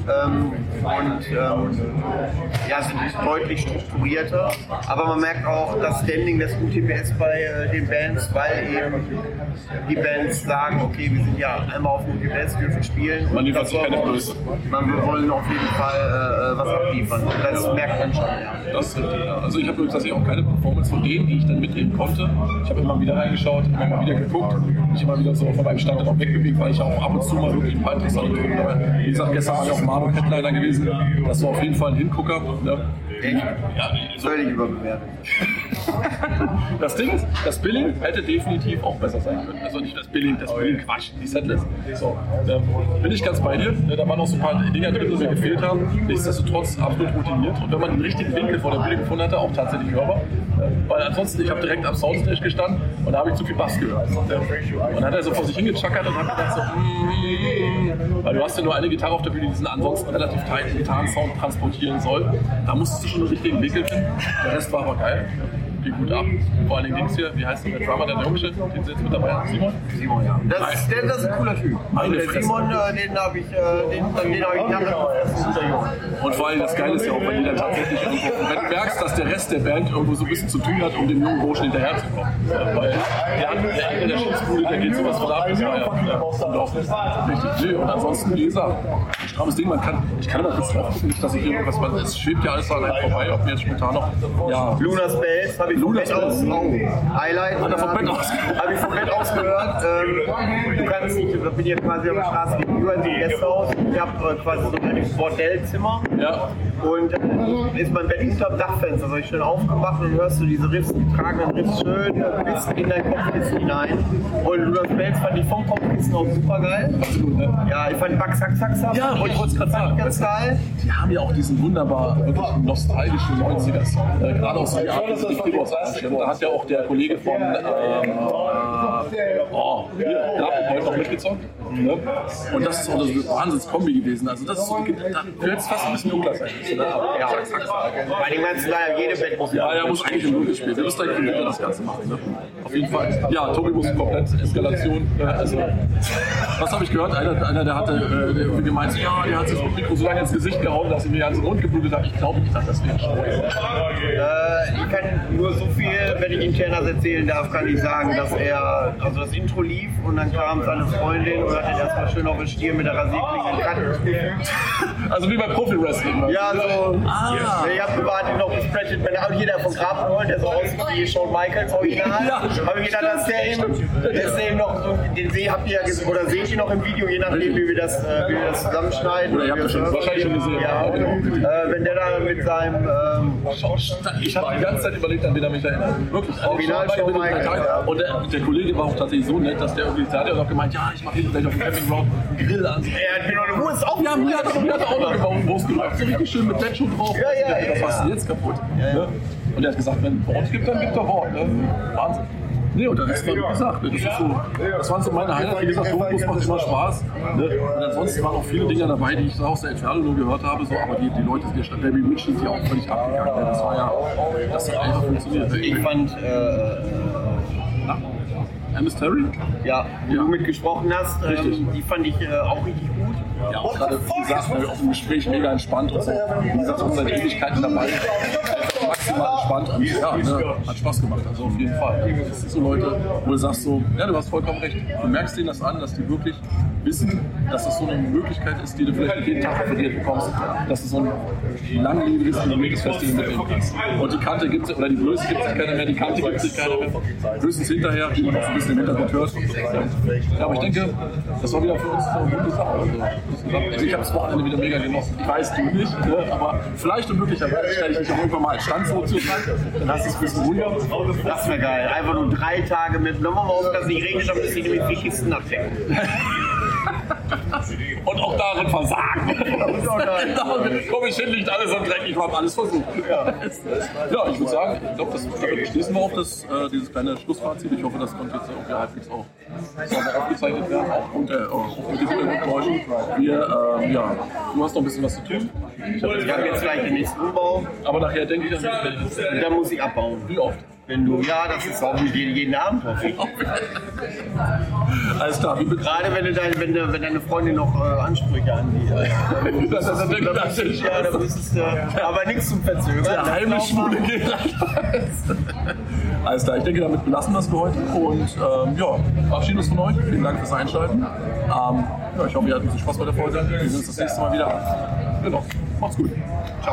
ja, sind deutlich strukturierter, aber man merkt auch das Standing des UTBS bei den Bands, weil eben die Bands sagen, okay, wir sind ja einmal auf dem UTBS, dürfen spielen. Man liefert sich keine Blöße. Wir wollen auf jeden Fall was abliefern. Das merkt man schon. Ja. Das ist richtig, ja. Also ich habe tatsächlich auch keine Performance von denen, die ich dann mitnehmen konnte. Ich habe immer wieder reingeschaut, immer mal wieder geguckt, mich immer wieder so von meinem Stand auch wegbewegt, weil ich auch ab und zu mal wirklich ein paar interessante Töne habe. Wie gesagt, gestern war ich auch Manu Headliner gewesen. Das war auf jeden Fall ein Hingucker. Ne? Ja, völlig überbewertet. Das Ding ist, das Billing hätte definitiv auch besser sein können. Also nicht das Billing Quatsch, die Setlist. So, bin ich ganz bei dir. Da waren auch so ein paar Dinger drin, die mir gefehlt haben. Nichtsdestotrotz absolut routiniert. Und wenn man den richtigen Winkel vor der Bühne gefunden hatte, auch tatsächlich hörbar. Weil ansonsten, ich habe direkt am Soundstage gestanden und da habe ich zu viel Bass gehört. Und dann hat er so vor sich hingechackert und hat gedacht so, weil du hast ja nur eine Gitarre auf der Bühne, die diesen ansonsten relativ tighten Gitarrensound transportieren soll. Da musstest du schon den richtigen Winkel finden. Der Rest war aber geil. Geht gut ab. Vor allen Dingen Dings hier, wie heißt der Drummer, der Junge, den sie jetzt mit dabei haben? Simon, ja. Das ist ein cooler Typ. Also der Simon, den habe ich lange. Und vor allem das Geile ist ja auch, wenn die dann tatsächlich irgendwo, wenn du merkst, dass der Rest der Band irgendwo so ein bisschen zu tun hat, um dem jungen Burschen hinterherzukommen. Weil der schießt cool, der geht sowas von ab. Richtig. Nee, und ansonsten, wie gesagt, strammes Ding, ich kann immer kurz drauf gucken, nicht, dass ich irgendwas, es schwebt ja alles an einem vorbei, ob mir jetzt spontan noch, ja. Lunas Bells habe ich vom Bett aus, Highlight. Hat er vom Bett aus? Habe ich vom Bett aus gehört. Du kannst nicht, ich bin hier quasi auf der Straße gegenüber in dem Gästehaus. Ich habe quasi so ein Bordellzimmer. Ja. Und ist mein Bett unterm Dachfenster, so ich schön aufgemacht und hörst du diese Riffs, die tragenden Riffs schön bis in dein Kopfkissen hinein. Und Lunas Bells fand ich vom Kopfkissen auch super geil. Absolut, ne? Ja, ich fand Buck Saxaxa ja, und ich wollte es gerade sagen, ganz geil. Die haben ja auch diesen wunderbar, wirklich nostalgischen 90ers. Gerade auch so die Art, wie sich die Keyboards anstellen. Da hat ja auch der Kollege von heute noch mitgezockt. Ne? Und das ist auch eine Wahnsinns-Kombi gewesen. Also das ist so, da fällt es fast ein bisschen unklar sein. Ne? Ja, bei den ganzen leider jede Band ja, muss eigentlich im Blut spielen. Wir müssen eigentlich im Winter das Ganze machen. Ne? Auf jeden Fall. Ja, Tobi muss komplett Eskalation. Also, was habe ich gehört? Einer der hatte irgendwie gemeint, ja, der hat sich mit Mikro so lange ins Gesicht gehauen, dass ihm die ganze Mund geblutet hat. Ich glaube nicht, dass das wäre schlau. Ich kann nur so viel, wenn ich internas erzählen darf, kann ich sagen, dass also das Intro lief und dann kam seine Freundin und hat ihn erstmal schön auf den Stier mit der Rasierklinge in den Kanten gefügt. Also wie beim Profi-Wrestling. Ja, so. Ich habe gewartet noch gesprechen, wenn auch jeder von Grafen wollte, der so aussieht wie Shawn Michaels Original. Ja, habe ich gedacht, dass der eben noch so, den habt ihr ja gesehen, oder seht ihr noch im Video, je nachdem wie wir das zusammenschneiden. Oder ihr habt das wahrscheinlich schon gesehen. Ja, wenn der da mit seinem ich habe die ganze Zeit überlegt, an wen er mich erinnert. Wirklich. Original Shawn Michaels. Ja. Und der Kollege war auch tatsächlich so nett, dass der irgendwie, der hat ja auch gemeint, ja, ich mache hier gleich auf dem Campingground einen Grill an. Er hat mir noch eine Wurst auf. Ja, mir hat er auch noch gebaut und Wurst gemacht. So richtig schön mit Letschuh drauf. Ja. Was ist denn jetzt kaputt? Ja. Ne? Und er hat gesagt, wenn Wort gibt, dann gibt er Wort. Ne? Wahnsinn. Nee, und dann ist man, wie gesagt, das waren so meine Highlights. Wie gesagt, Tonbus macht immer Spaß. Ne? Und ansonsten waren auch viele Dinge dabei, die ich aus der Entfernung nur gehört habe. So, aber die Leute, die Stadt Baby Mitch sind ja auch völlig abgegangen. Ne? Das war ja, das hat einfach funktioniert. Ich fand, Amos Terry? Ja, wo du mitgesprochen hast, die fand ich auch richtig gut. Ja, auch gerade, wie gesagt, auch im Gespräch mega entspannt und so. Wie gesagt, uns seit Ewigkeiten dabei. Maximal entspannt und ja, ne, hat Spaß gemacht, also auf jeden Fall. Das sind so Leute, wo du sagst so, ja, du hast vollkommen recht. Du merkst denen das an, dass die wirklich wissen, dass das so eine Möglichkeit ist, die du vielleicht nicht jeden Tag von dir bekommst, dass du so ein langlebiges, renommiertes Festival mitnehmen kannst. Und die Kante gibt es, oder die Größe gibt sich keiner mehr, die Kante gibt sich keiner mehr. Höchstens hinterher, die man auch so ein bisschen im Hintergrund hört. Ja, aber ich denke, das war wieder für uns so eine gute Sache. Also ich habe das Wochenende wieder mega genossen. Ich weiß, du nicht, ne? Aber vielleicht und möglicherweise stelle ich mich auch irgendwann mal als Standssozius rein. Dann hast du es ein bisschen ruhiger. Das wäre geil. Einfach nur 3 Tage mit, nochmal auf, dass es nicht regnet, dann müsste ich nämlich die Kisten abdecken. Und auch darin versagen. Komm ich hin, liegt alles am Dreck, ich habe alles versucht. Ja, ich würde sagen, ich glaube, damit schließen wir auf dieses kleine Schlussfazit. Ich hoffe, das konnte jetzt irgendwie halbwegs auch aufgezeichnet werden, auch mit den Hintergrundgeräuschen. Du hast noch ein bisschen was zu tun. Ich habe jetzt gleich den nächsten Umbau. Aber nachher denke ich, da muss ich abbauen. Wie oft? Wenn du, das ist auch nicht jeden Abend, hoffe ich. Alles klar. Gerade wenn deine Freundin noch Ansprüche an die da müsstest du, aber nichts zum Verzögern. Der heimliche Schwule geht. Alles klar, ich denke, damit belassen wir es für heute und verabschieden uns von euch. Vielen Dank fürs Einschalten. Ich hoffe, ihr hattet ein bisschen Spaß bei der Folge. Wir sehen uns das nächste Mal wieder. Genau. Macht's gut. Ciao.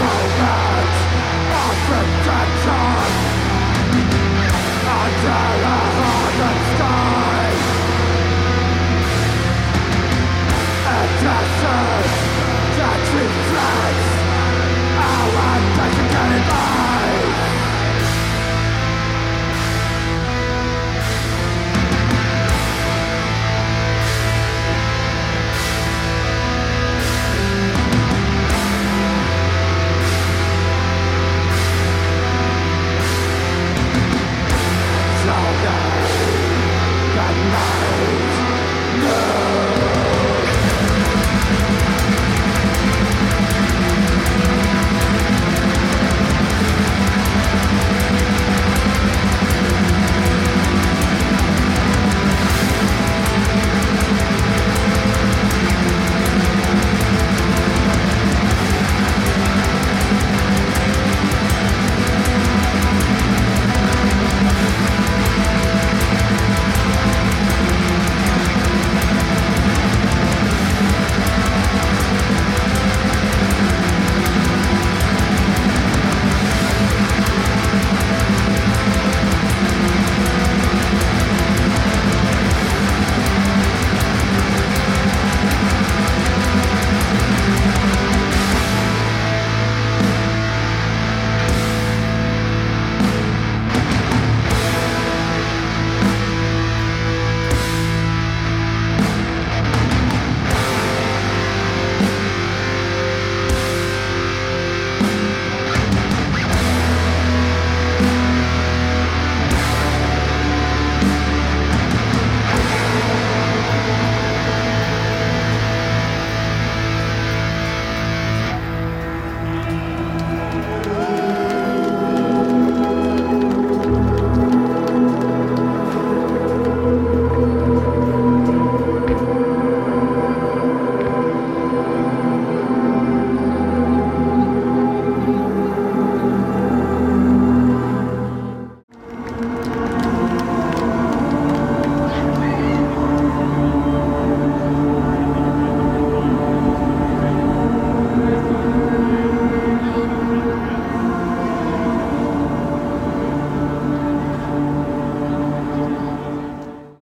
moment of redemption until